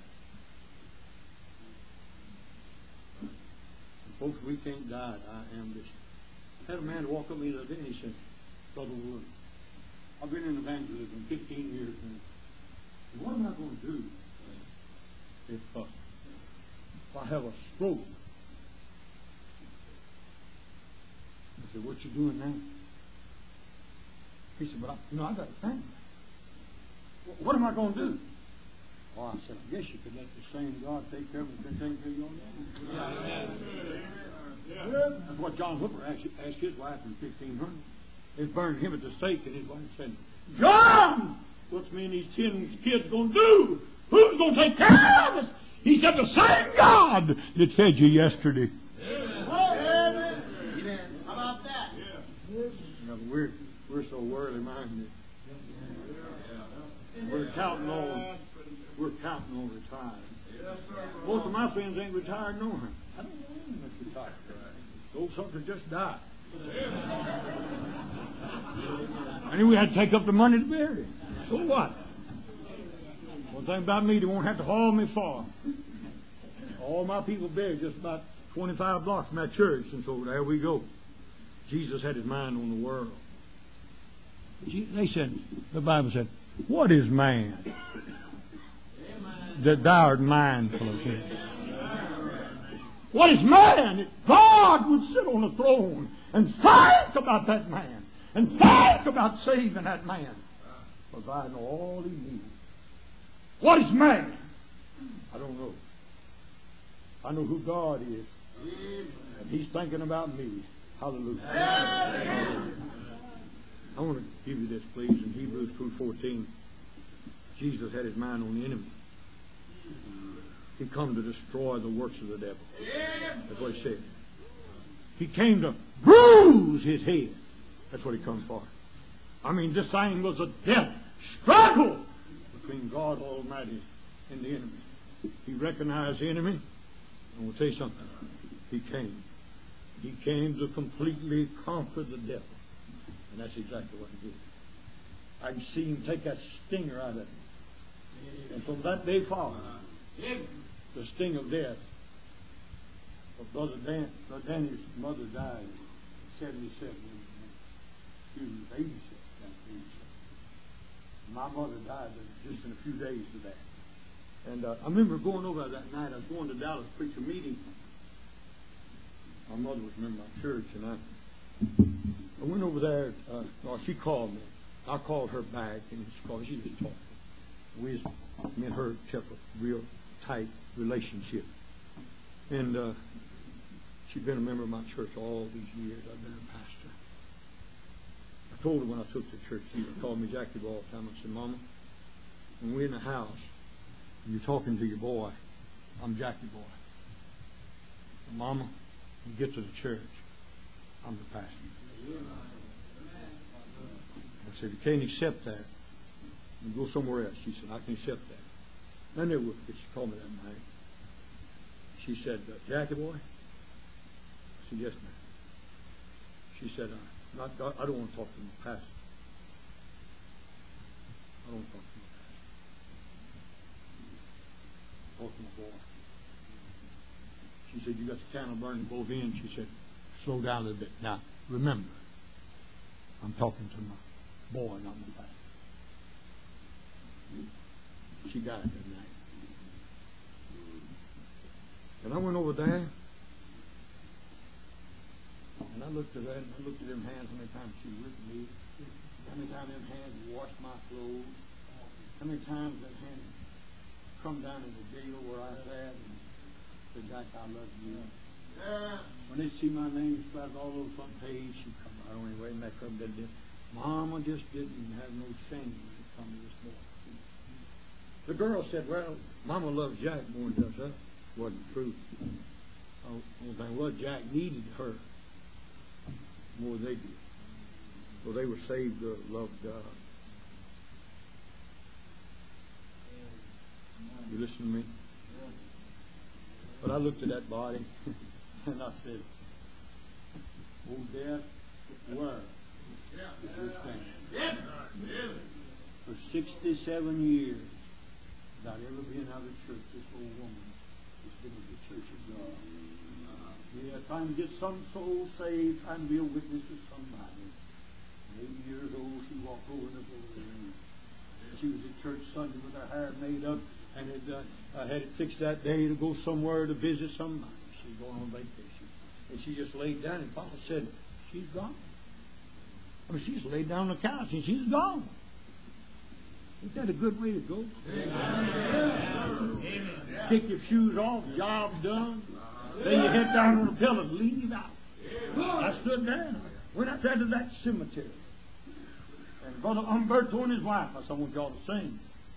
Folks, we can't die at I am this. I had a man walk up to me the other day and he said, Brother Wood, I've been in evangelism 15 years now. And what am I going to do if I have a stroke? I said, what you doing now? He said, but I got a family. What am I going to do? Oh, I said, I guess you could let the same God take care of it and take care of your own. That's what John Hooker asked his wife in 1500. They burned him at the stake, and his wife said, John, what's me and these 10 kids going to do? Who's going to take care of us? He said, the same God that fed you yesterday. Amen. How about that? We're so worldly minded. We're counting on retired. Most of my friends ain't retired nor. I don't know anyone that's retired. Those something just died. And then we had to take up the money to bury him. So what? One thing about me, they won't have to haul me far. All my people buried just about 25 blocks from that church, and so there we go. Jesus had his mind on the world. They said, the Bible said, what is man that thou art mindful of him? What is man that God would sit on the throne and think about that man and think about saving that man, providing all he needs? What is man? I don't know. I know who God is, and he's thinking about me. Hallelujah. I want to give you this, please. In Hebrews 2:14, Jesus had his mind on the enemy. He come to destroy the works of the devil. That's what he said. He came to bruise his head. That's what he come for. I mean, this thing was a death struggle between God Almighty and the enemy. he recognized the enemy. I'm going to tell you something. He came. He came to completely conquer the devil. And that's exactly what he did. I can see him take that stinger out of him. And from that day forward, the sting of death. But Brother Danny's mother died at 77. She was 87. My mother died just in a few days of that. And I remember going over that night. I was going to Dallas to preach a meeting. My mother was a member of my church, and I went over there. She called me. I called her back, and she was talking. Me and her kept a real tight relationship. And she'd been a member of my church all these years. I've been a pastor. I told her when I took to church, she called me Jackie all the time. I said, Mama, when we're in the house, and you're talking to your boy, I'm Jackie boy. And Mama, when you get to the church, I'm the pastor. I said, you can't accept that. You go somewhere else. She said, I can accept that. I never would forget. She called me that night. She said, Jackie boy? I said, yes, ma'am. She said, I don't want to talk to my pastor. I don't want to talk to my pastor. Talk to my boy. She said, you got the candle burning both ends. She said, slow down a little bit. Now, remember, I'm talking to my boy, not my pastor. She died that night. And I went over there, and I looked at her, and I looked at them hands, how many times she whipped me, how many times them hands washed my clothes, how many times that hand come down in the jail where I sat and said, Jack, I love you. When they see my name splattered all over the front page, she'd come right on anyway and make her bed. Mama just didn't have no shame when it come to this boy. The girl said, well, Mama loves Jack more than does us. Wasn't true. Only thing was, Jack needed her more than they did. So they were saved to love God. You listen to me? But I looked at that body and I said, oh, death, where is your stand? For 67 years, without ever being out of church, this old woman has been with the church of God. Yeah, trying to get some soul saved, trying to be a witness to somebody. 80 years old, she walked over in the building. She was at church Sunday with her hair made up, and had it fixed that day to go somewhere to visit somebody. She's going on vacation. And she just laid down, and Papa said, she's gone. I mean, she just laid down on the couch, and she's gone. Isn't that a good way to go? Amen. Take your shoes off, job done. Lay your head down on the pillow and leave out. I stood there. Went out there to that cemetery. And Brother Umberto and his wife, I said, I want y'all to sing.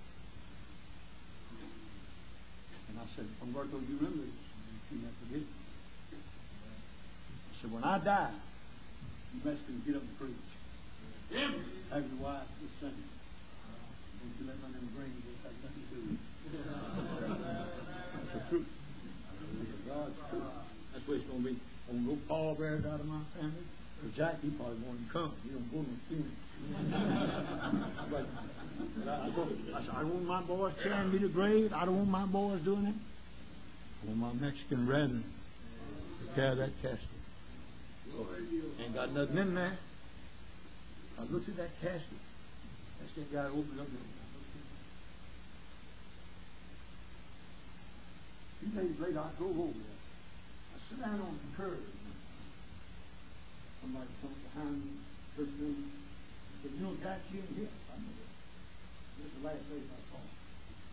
And I said, Umberto, you remember this? She never forget. I said, when I die, you best can get up and preach. Have your wife to sing. Don't you let my name bring this have nothing to do with it. That's the truth. God's truth. That's what it's going to be. I'm going to go pallbearers out of my family. But Jack, he probably won't come. He don't go to the funeral. But I said, I don't want my boys carrying me to the grave. I don't want my boys doing it. I want my Mexican brethren to carry that casket. Ain't got nothing in there. I looked at that casket. That's that guy opened up there. A few days later, I drove over there. I sat down on the curb. Somebody comes behind me, church building. Said, you know Jack, she ain't here. I know that. This is the last place I saw her.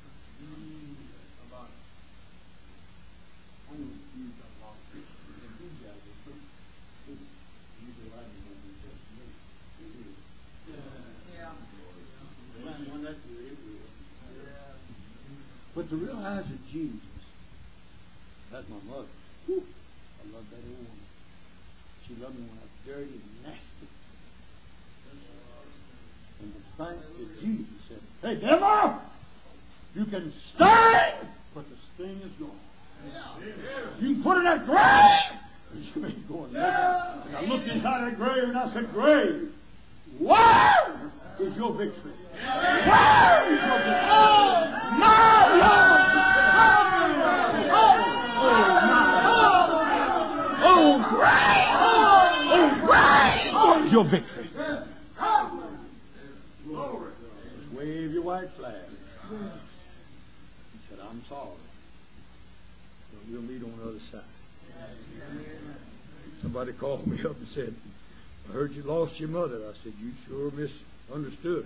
About it. I know you got a lot of people. And these guys are pretty. You say, I don't know what this is. Yeah. When that's the way it is. But to realize that Jesus, that's my mother. Whew, I love that old woman. She loved me when I was dirty and nasty. And the fact that Jesus said, hey, devil, you can stay, but the thing is gone. You can put it in that grave, but you ain't going there. And I looked inside that grave and I said, grave, where is your victory? Where is your victory? My Lord! Oh, grave! Oh, grave! Where's your victory? Just wave your white flag. He said, I'm sorry. But we'll meet on the other side. Somebody called me up and said, I heard you lost your mother. I said, you sure misunderstood.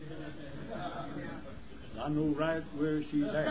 I know right where she's at.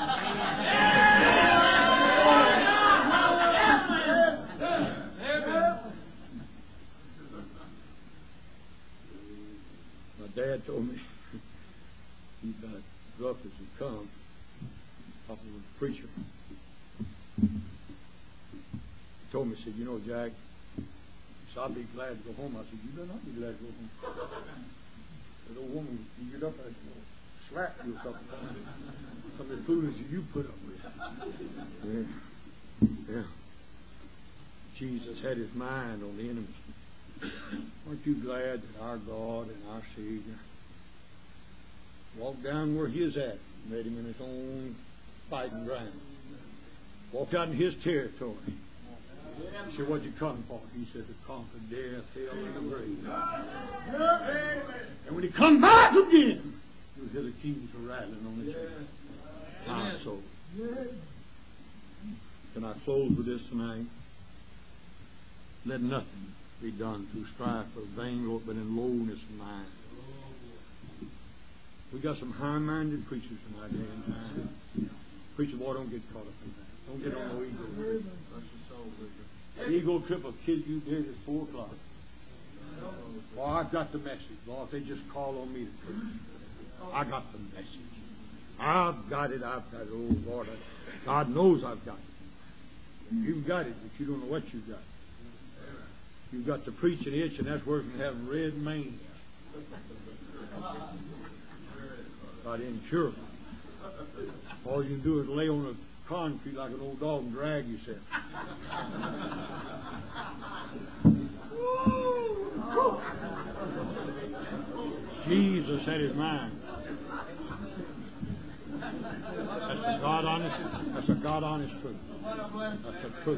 My dad told me he's about as rough as he comes. Talking with the preacher. He told me, he said, you know, Jack, I'll be glad to go home. I said, you better not be glad to go home. That old woman, you get up and slap you or something. Some of the foolishness you put up with. Yeah. Jesus had his mind on the enemies. Aren't you glad that our God and our Savior walked down where he is at and made him in his own fighting ground? Walked out in his territory. He said, what'd you come for? He said, to conquer death, hell, and the grave. And when he come back again, you'll hear the keys rattling on his head. My soul. Can I close with this tonight? Let nothing be done through strife or vain glory, but in lowness of mind. We got some high-minded preachers tonight, man. Preacher, boy, don't get caught up in that. Don't get on no ego. That ego trip will kill you dead at 4 o'clock. Well, I've got the message. Well, if they just call on me to preach, I got the message. I've got it. Oh, Lord, God knows I've got it. You've got it, but you don't know what you've got. You've got to preach an itch, and that's where you can have red mane. Got incurable. All you can do is lay on the concrete like an old dog and drag yourself. Jesus had his mind. That's a God honest truth. That's the truth.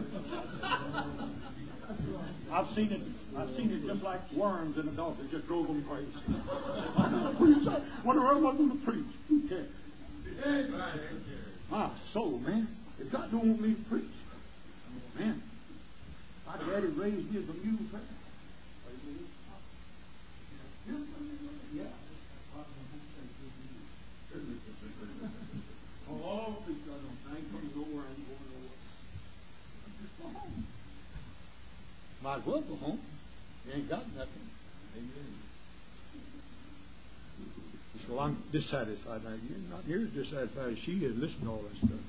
I've seen it just like worms in a dog that just drove them crazy. What am I going to preach? Who cares? My soul, man. If God don't want me to preach, man, my daddy raised me as a mule trainer. Oh, because I ain't coming nowhere, I ain't going nowhere. Just go home. Might as well go home. You ain't got nothing. Amen. So I'm dissatisfied. Now, you're not near as dissatisfied as she is. Listen to all that stuff.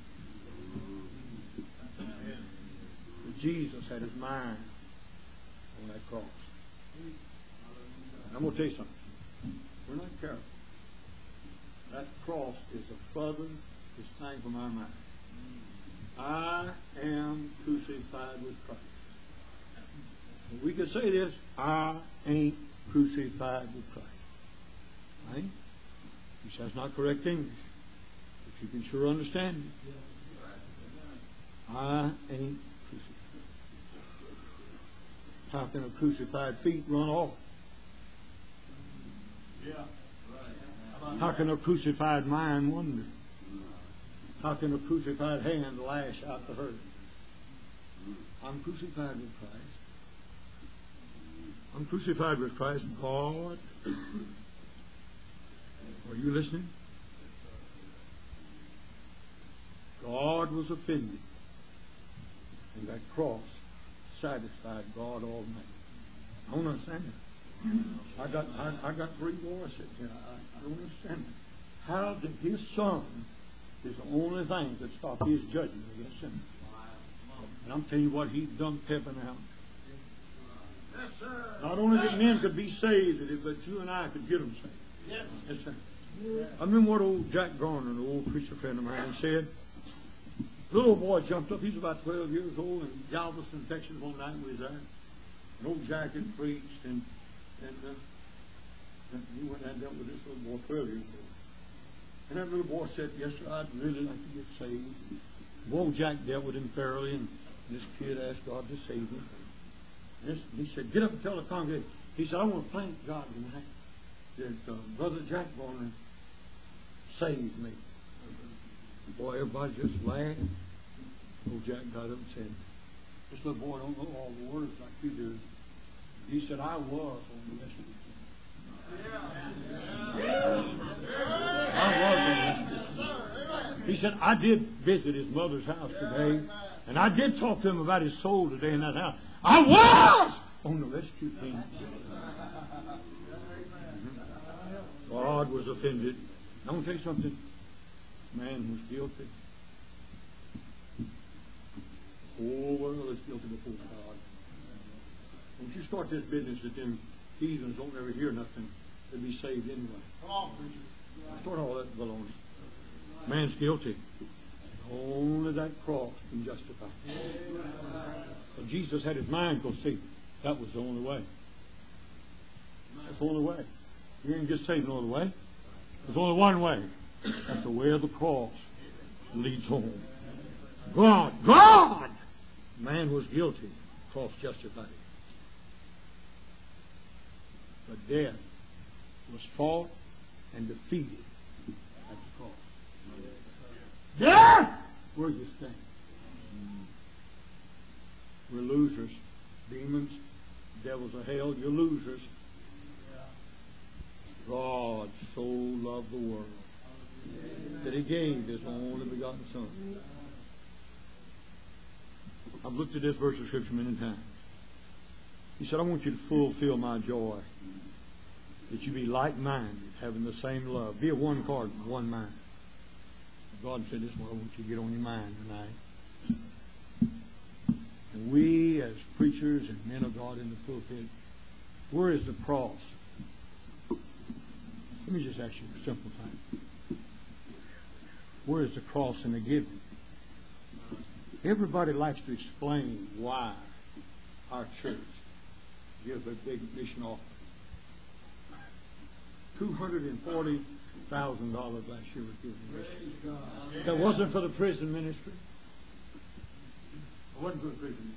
But Jesus had his mind on that cross. And I'm going to tell you something. We're not careful. That cross is the furthest thing from our mind. I am crucified with Christ. And we could say this, I ain't crucified with Christ. Right? Which that's not correct English. But you can sure understand it. I ain't crucified. How can a crucified feet run off? How can a crucified mind wonder? How can a crucified hand lash out the hurt? I'm crucified with Christ. I'm crucified with Christ. God, are you listening? God was offended, and that cross satisfied God Almighty. I don't understand it. I got 3 boys sitting here. I don't understand it. How did his son is the only thing that stopped his judgment against sinners? And I'm telling you what, he dumped heaven out. Yes, sir. Not only that men could be saved, but you and I could get them saved. Yes, yes sir. I remember what old Jack Garner, an old preacher friend of mine, said. Little boy jumped up. He's about 12 years old in Galveston, Texas, one night we was there. And old Jack had preached, and he went and dealt with this little boy, 12 years old. And that little boy said, yes, sir, I'd really like to get saved. Old Jack dealt with him thoroughly, and this kid asked God to save him. And he said, get up and tell the congregation. He said, I want to thank God tonight that Brother Jack Warner saved me. Boy, everybody just laughed. Old Jack got up and said, this little boy don't know all the words like you do. He said, I was on the list. I was on the list. He said, I did visit his mother's house today, and I did talk to him about his soul today in that house. I was on the rescue team. God was offended. I want to tell you something. Man was guilty. The whole world is guilty before God. Don't you start this business that them heathens don't ever hear nothing, they'll be saved anyway. Come on, preacher. Start all that baloney. Man's guilty. Only that cross can justify. But Jesus had his mind, because see, that was the only way. That's the only way. You ain't just saved no other way. There's only one way. That's the way of the cross. Leads home. God! Man was guilty. Cross justified him. But death was fought and defeated at the cross. Death! Where you stand? We're losers. Demons, devils of hell, you're losers. God so loved the world that He gave His only begotten Son. I've looked at this verse of Scripture many times. He said, I want you to fulfill my joy, that you be like-minded, having the same love. Be of one accord, one mind. God said, this is what I want you to get on your mind tonight. And we, as preachers and men of God in the pulpit, where is the cross? Let me just ask you a simple thing. Where is the cross in the giving? Everybody likes to explain why our church gives a big mission offering. $240,000 last year was given to mission. That wasn't for the prison ministry. It wasn't for the prison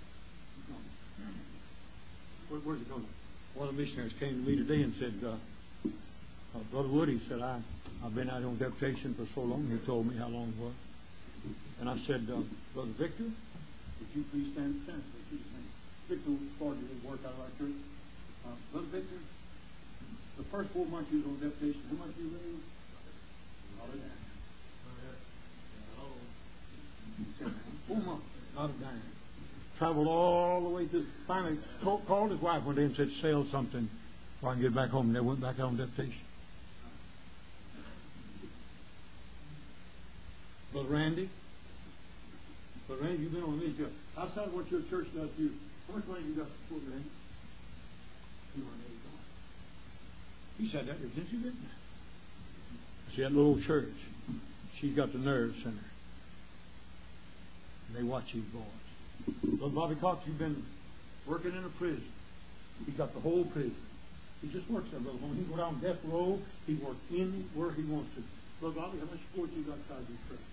ministry. Where's it going? One of the missionaries came to me today and said, Brother Wood, he said, I've been out on deputation for so long. He told me how long it was. And I said, Brother Victor, would you please stand? Victor started his work out of our church. Brother Victor, the first 4 months you was on deputation, how much you raised? Not a dime. 4 months, not a dime. Traveled all the way to, finally called his wife one day and said, sell something before I can get back home. And they went back out on deputation. Brother Randy, you've been on these. Outside of what your church does to you, how much money you got for Randy? $280. He said that was his business. See, that little church, she's got the nerve center. And they watch these boys. Brother Bobby Cox, you've been working in a prison. He's got the whole prison. He just works there, Brother. When he go down death row, he works anywhere he wants to. Brother Bobby, how much support you got outside your church?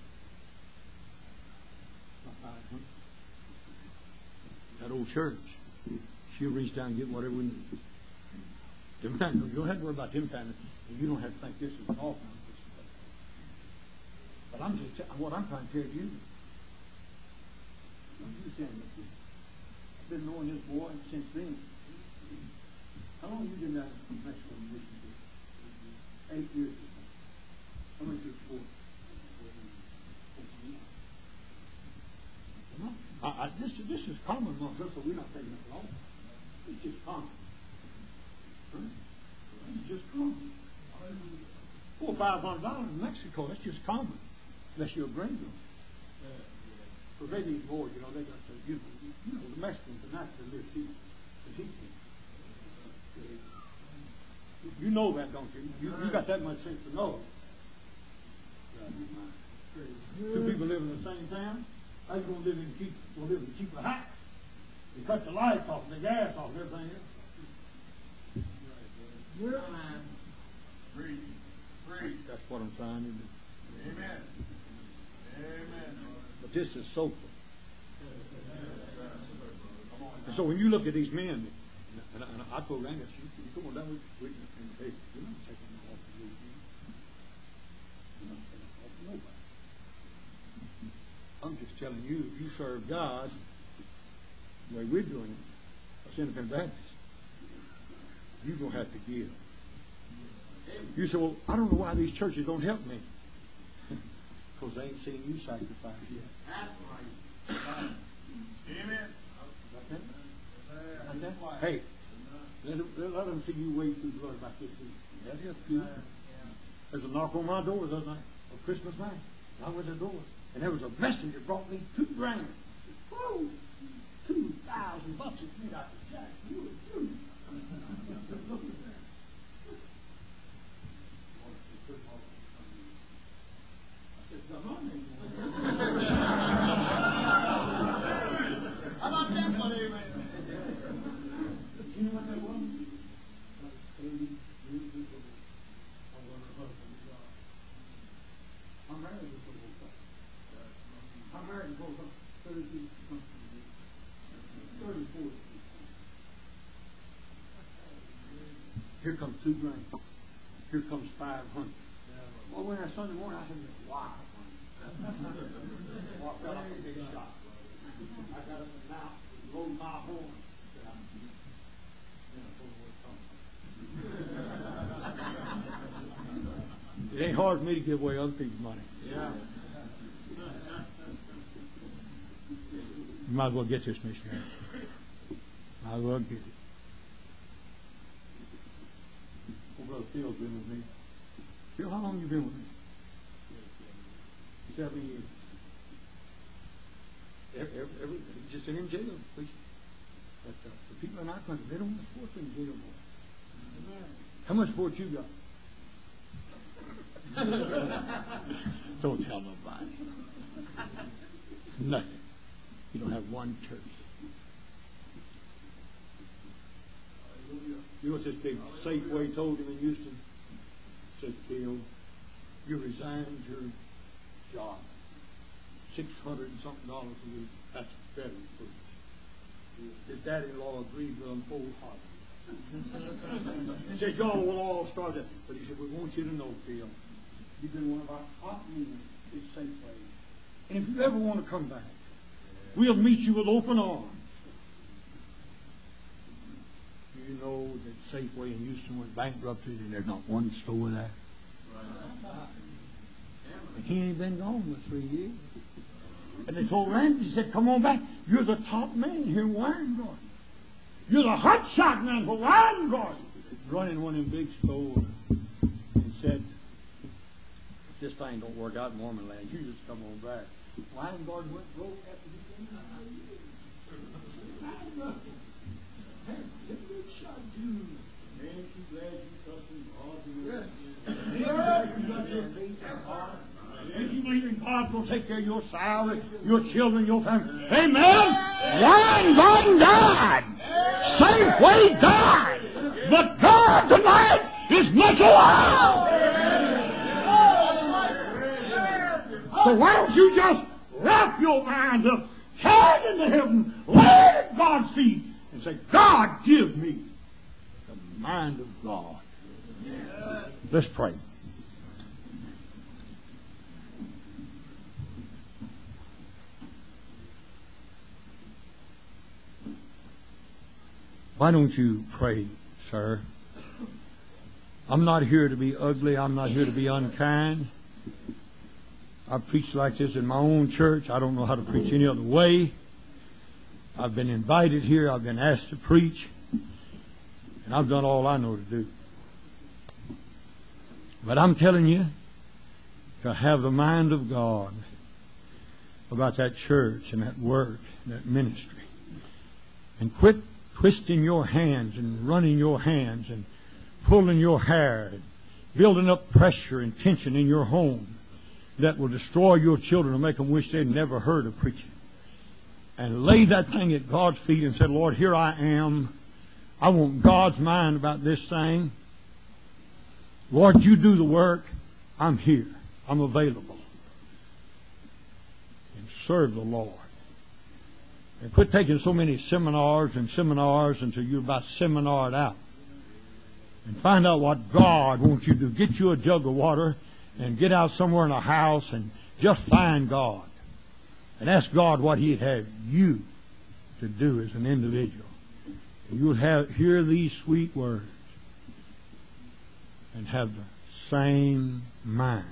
That old church, she'll reach down and get whatever we need. You don't have to worry about them kind of. You don't have to think this is an offering. But I'm just what I'm trying to tell you. I've been knowing this boy since then. How long have you been out in Mexico mission? 8 years. How much is it for? This is common amongst us, so we're not taking it long. It's just common. It's just common. $400 or $500 in Mexico, that's just common. Unless you're a gringo. So they need more, they got to, the Mexicans are not to live cheap. You know that, don't you? You got that much sense to know. Two people live live in the same town. I was going to live in cheaper house. They cut the lights off, the gas off, and everything else. That's what I'm trying to do. Amen. Amen. But this is sober. And so when you look at these men, and I told Randy, you come on down with me, and hey, you're not taking them off the roof. You're not taking them off nobody. I'm just telling you, if you serve God the way we're doing it, as Independent Baptists, you're going to have to give. You say, well, I don't know why these churches don't help me. Because they ain't seen you sacrifice yet. That's right. Amen. Hey, let them see you wade through blood about this week. That helps you. There's a knock on my door the other night, on Christmas night. I went to the door, and there was a messenger brought me $2,000. Whoa! $2,000 bucks is made out of jack. How about that one, amen? You know what that was? I'm married to a little guy. I'm married to 34. Here comes $2,000. Here comes $500. Well, when I Sunday morning, I said, wow. Walked out like a big shot. I got up and out, rolled my horn. It ain't hard for me to give away other people's money. Yeah. You might as well get this, missionary. Might as well get it. Oh, Brother Phil's been with me. Phil, how long have you been with me? 7 years. Just in jail, please. But the people in our country, they don't want to support in jail more. How much support you got? Don't tell nobody. Nothing. You don't have one church. You know what this big Safeway told him in Houston? Said, Phil, you resigned your job. $600 and something a week. That's very foolish. His daddy-in-law agreed with him wholeheartedly. He said, y'all will all start it. But he said, we want you to know, Phil, you've been one of our top men at Safeway. And if you ever want to come back, we'll meet you with open arms. Do you know that Safeway in Houston went bankrupt and there's not one store there? And he ain't been gone for 3 years. And they told Randy, he said, come on back. You're the top man here in Weingarten. You're the hot shot man for Weingarten. Running one of them big stores and said, if this thing don't work out in Mormon land, you just come on back. Weingarten went broke after he came out. Ain't you glad you trusted God? Ain't you believing God's going to take care of your salary, your children, your family? Amen! Weingarten died! Safeway died! But God tonight is much alive! So why don't you just wrap your mind up, carry it into heaven, lay it at God's feet, and say, God, give me the mind of God. Let's pray. Why don't you pray, sir? I'm not here to be ugly. I'm not here to be unkind. I preach like this in my own church. I don't know how to preach any other way. I've been invited here. I've been asked to preach. And I've done all I know to do. But I'm telling you, to have the mind of God about that church and that work and that ministry. And quit twisting your hands and running your hands and pulling your hair and building up pressure and tension in your home that will destroy your children and make them wish they'd never heard of preaching. And lay that thing at God's feet and said, Lord, here I am. I want God's mind about this thing. Lord, you do the work. I'm here. I'm available. And serve the Lord. And quit taking so many seminars until you're about seminared out. And find out what God wants you to do. Get you a jug of water and get out somewhere in a house and just find God. And ask God what He'd have you to do as an individual. And you'll hear these sweet words and have the same mind.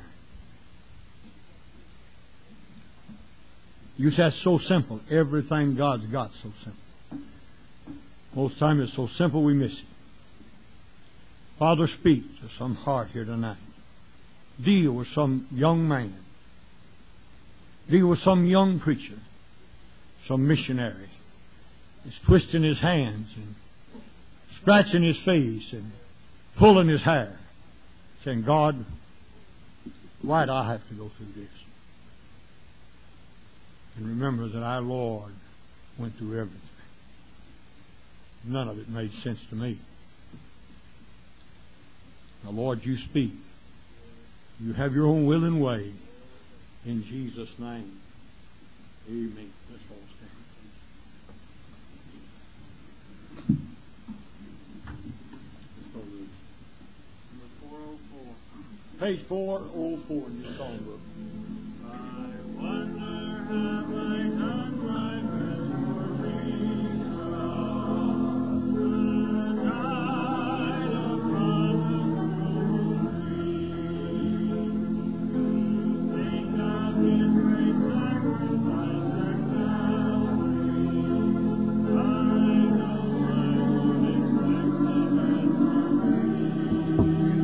You say that's so simple. Everything God's got so simple. Most time it's so simple we miss it. Father, speak to some heart here tonight. Deal with some young man. Deal with some young preacher. Some missionary. He's twisting his hands and scratching his face and pulling his hair. Saying, God, why do I have to go through this? And remember that our Lord went through everything. None of it made sense to me. Now, Lord, you speak. You have your own will and way. In Jesus' name. Amen. Let's all stand. Page 404 in your songbook. I wonder have I done my best for thee, the night upon the think of His great sacrifice at Calvary. I know my own expected end for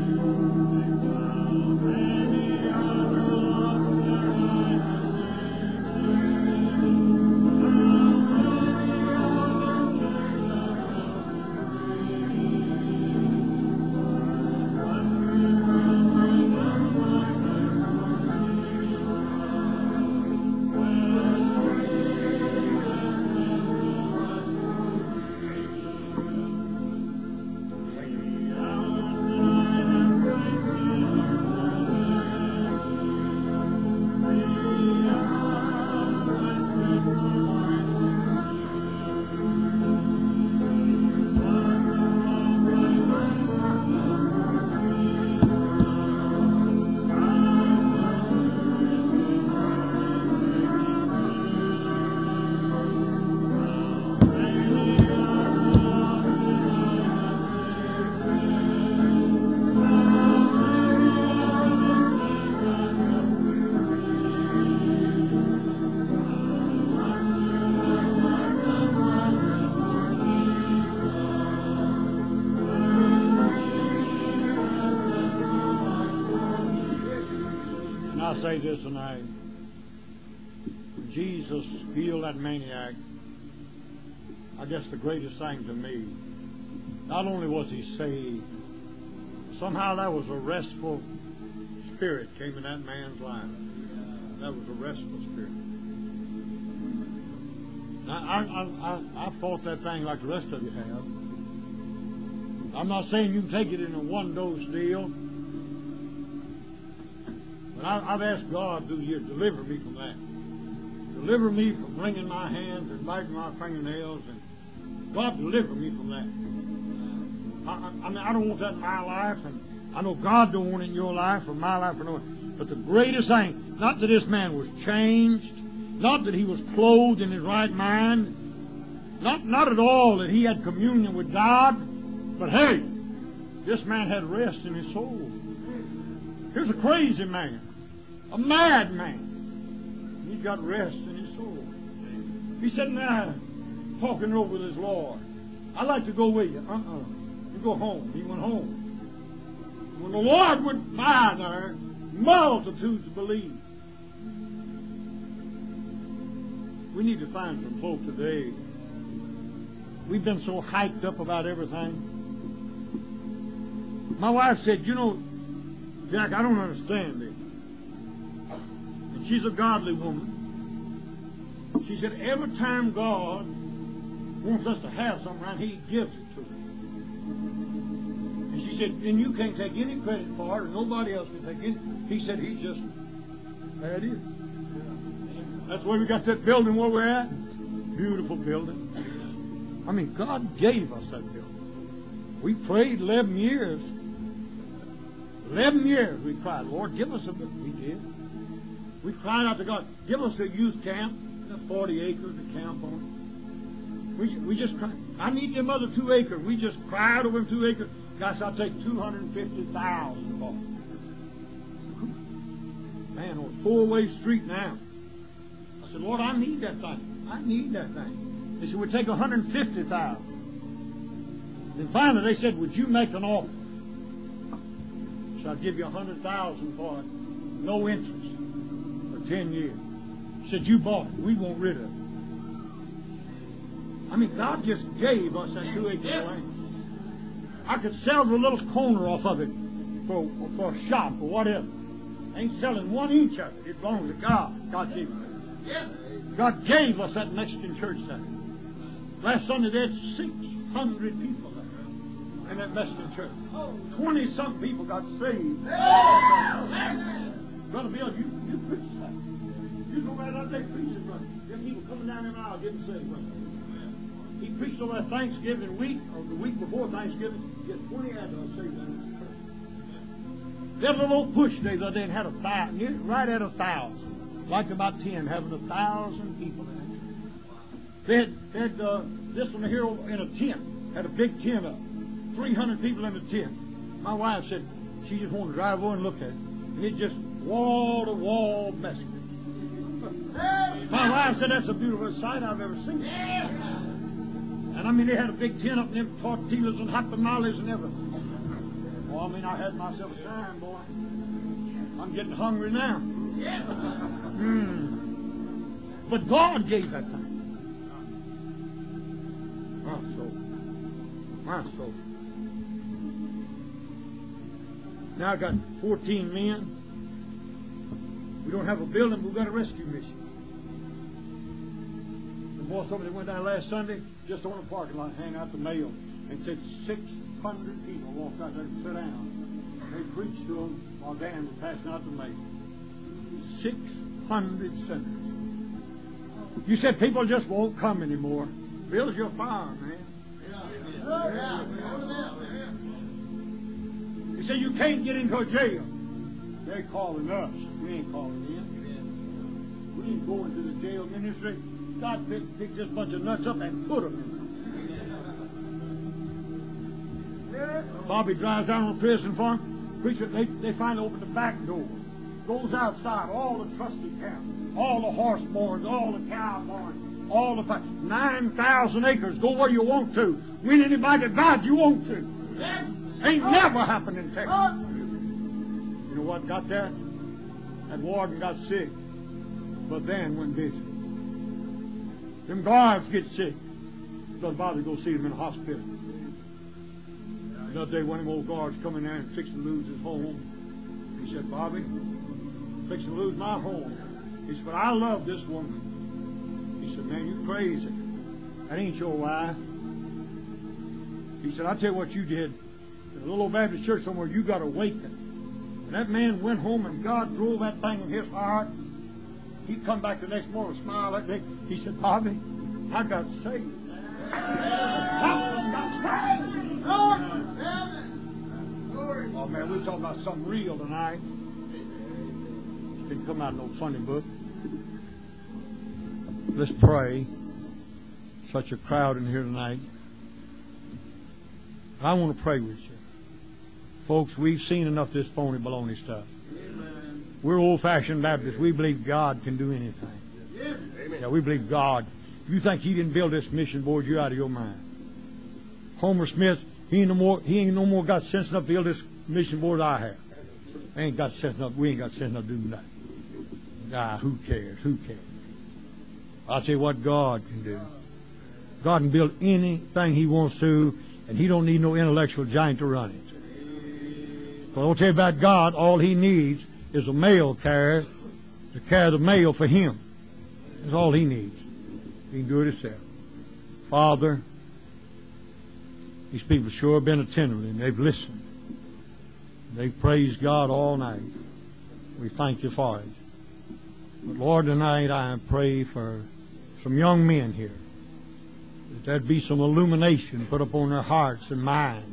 many other lost their I say this tonight. When Jesus healed that maniac, I guess the greatest thing to me, not only was he saved, somehow that was a restful spirit came in that man's life. That was a restful spirit. Now, I fought that thing like the rest of you have. I'm not saying you can take it in a one-dose deal. But I've asked God through the years, deliver me from that. Deliver me from wringing my hands and biting my fingernails. And God, deliver me from that. I mean, I don't want that in my life, and I know God don't want it in your life or my life or no one. But the greatest thing, not that this man was changed, not that he was clothed in his right mind, not at all that he had communion with God, but hey, this man had rest in his soul. Here's a crazy man, a mad man. He's got rest in his soul. He's sitting there talking over with his Lord. I'd like to go with you. You go home. He went home. When the Lord went by there, multitudes believed. We need to find some folk today. We've been so hyped up about everything. My wife said, you know, Jack, I don't understand this. She's a godly woman. She said, every time God wants us to have something around, He gives it to us. And she said, and you can't take any credit for it, or nobody else can take any. He said, He just, there it is. That's where we got that building where we're at. Beautiful building. I mean, God gave us that building. We prayed 11 years. 11 years we cried, Lord, give us a building. He did. We cried out to God, give us a youth camp, 40 acres to camp on. We just cried. I need them other 2 acres. We just cried over them 2 acres. God said, I'll take $250,000 for it. Man, on a 4-way street now. I said, Lord, I need that thing. I need that thing. They said, we'll take $150,000. Then finally they said, would you make an offer? So I'll give you $100,000 for it. No interest. For 10 years. He said, you bought it. We want rid of it. I mean, God just gave us that 2-acre land. I could sell the little corner off of it for a shop or whatever. I ain't selling 1 inch of it. It belongs to God. God gave it. God gave us that Mexican church there. Last Sunday they had 600 people there in that Mexican church. 20-something people got saved. Brother Bill, you preach that. You go right out there preaching, brother. Them people coming down the aisle getting saved, brother. He preached over that Thanksgiving week, or the week before Thanksgiving, get 20 adults saved in this church. That little old push day the other day and had 1,000, right at 1,000. Like about 10, having 1,000 people in it. They had this one here in a tent. Had a big tent up. 300 people in the tent. My wife said she just wanted to drive over and look at it. And it just wall-to-wall Mexican. My wife said that's a beautiful sight I've ever seen. And I mean, they had a big tent up and them tortillas and hot tamales and everything. Well, I mean, I had myself a time, boy. I'm getting hungry now. But God gave that time. My soul. Now I got 14 men. We don't have a building, but we've got a rescue mission. The boy told me they went down last Sunday, just on the parking lot, hang out the mail, and said 600 people walked out there and sat down. They preached to them while Dan was passing out the mail. 600 sinners. You said people just won't come anymore. Bill's your fire, man. You say you can't get into a jail. They're calling us. We ain't calling in. We ain't going to the jail ministry. God picked this bunch of nuts up and put them in there. Bobby drives down on the prison farm. Preacher, they finally open the back door. Goes outside, all the trusty cattle, all the horse barns, all the cow barns, all the 9,000 acres. Go where you want to. Win anybody to God you want to. Ain't never happened in Texas. You know what got that? That warden got sick, but then went busy. Them guards get sick. Brother Bobby go see them in the hospital. The other day, one of them old guards come in there and fixing to lose his home. He said, Bobby, fixing to lose my home. He said, but I love this woman. He said, man, you crazy. That ain't your wife. He said, I tell you what you did. In a little old Baptist church somewhere, you got awakened. And that man went home and God drove that thing in his heart. He come back the next morning and smiled like that. He said, Bobby, I got saved. Oh man, we're talking about something real tonight. Didn't come out in no funny book. Let's pray. Such a crowd in here tonight. I want to pray with you. Folks, we've seen enough of this phony baloney stuff. Amen. We're old-fashioned Baptists. We believe God can do anything. Amen. Yeah, we believe God. If you think He didn't build this mission board, you're out of your mind. Homer Smith, he ain't no more got sense enough to build this mission board I have. We ain't got sense enough to do that. Ah, who cares? Who cares? I'll tell you what God can do. God can build anything He wants to, and He don't need no intellectual giant to run it. But I'll tell you about God, all He needs is a mail carrier to carry the mail for him. That's all he needs. He can do it himself. Father, these people sure have been attentive and they've listened. They've praised God all night. We thank you for it. But Lord, tonight I pray for some young men here, that there'd be some illumination put upon their hearts and minds.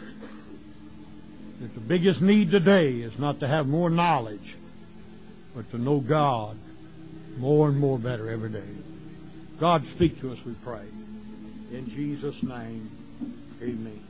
That the biggest need today is not to have more knowledge, but to know God more and more better every day. God, speak to us, we pray. In Jesus' name, amen.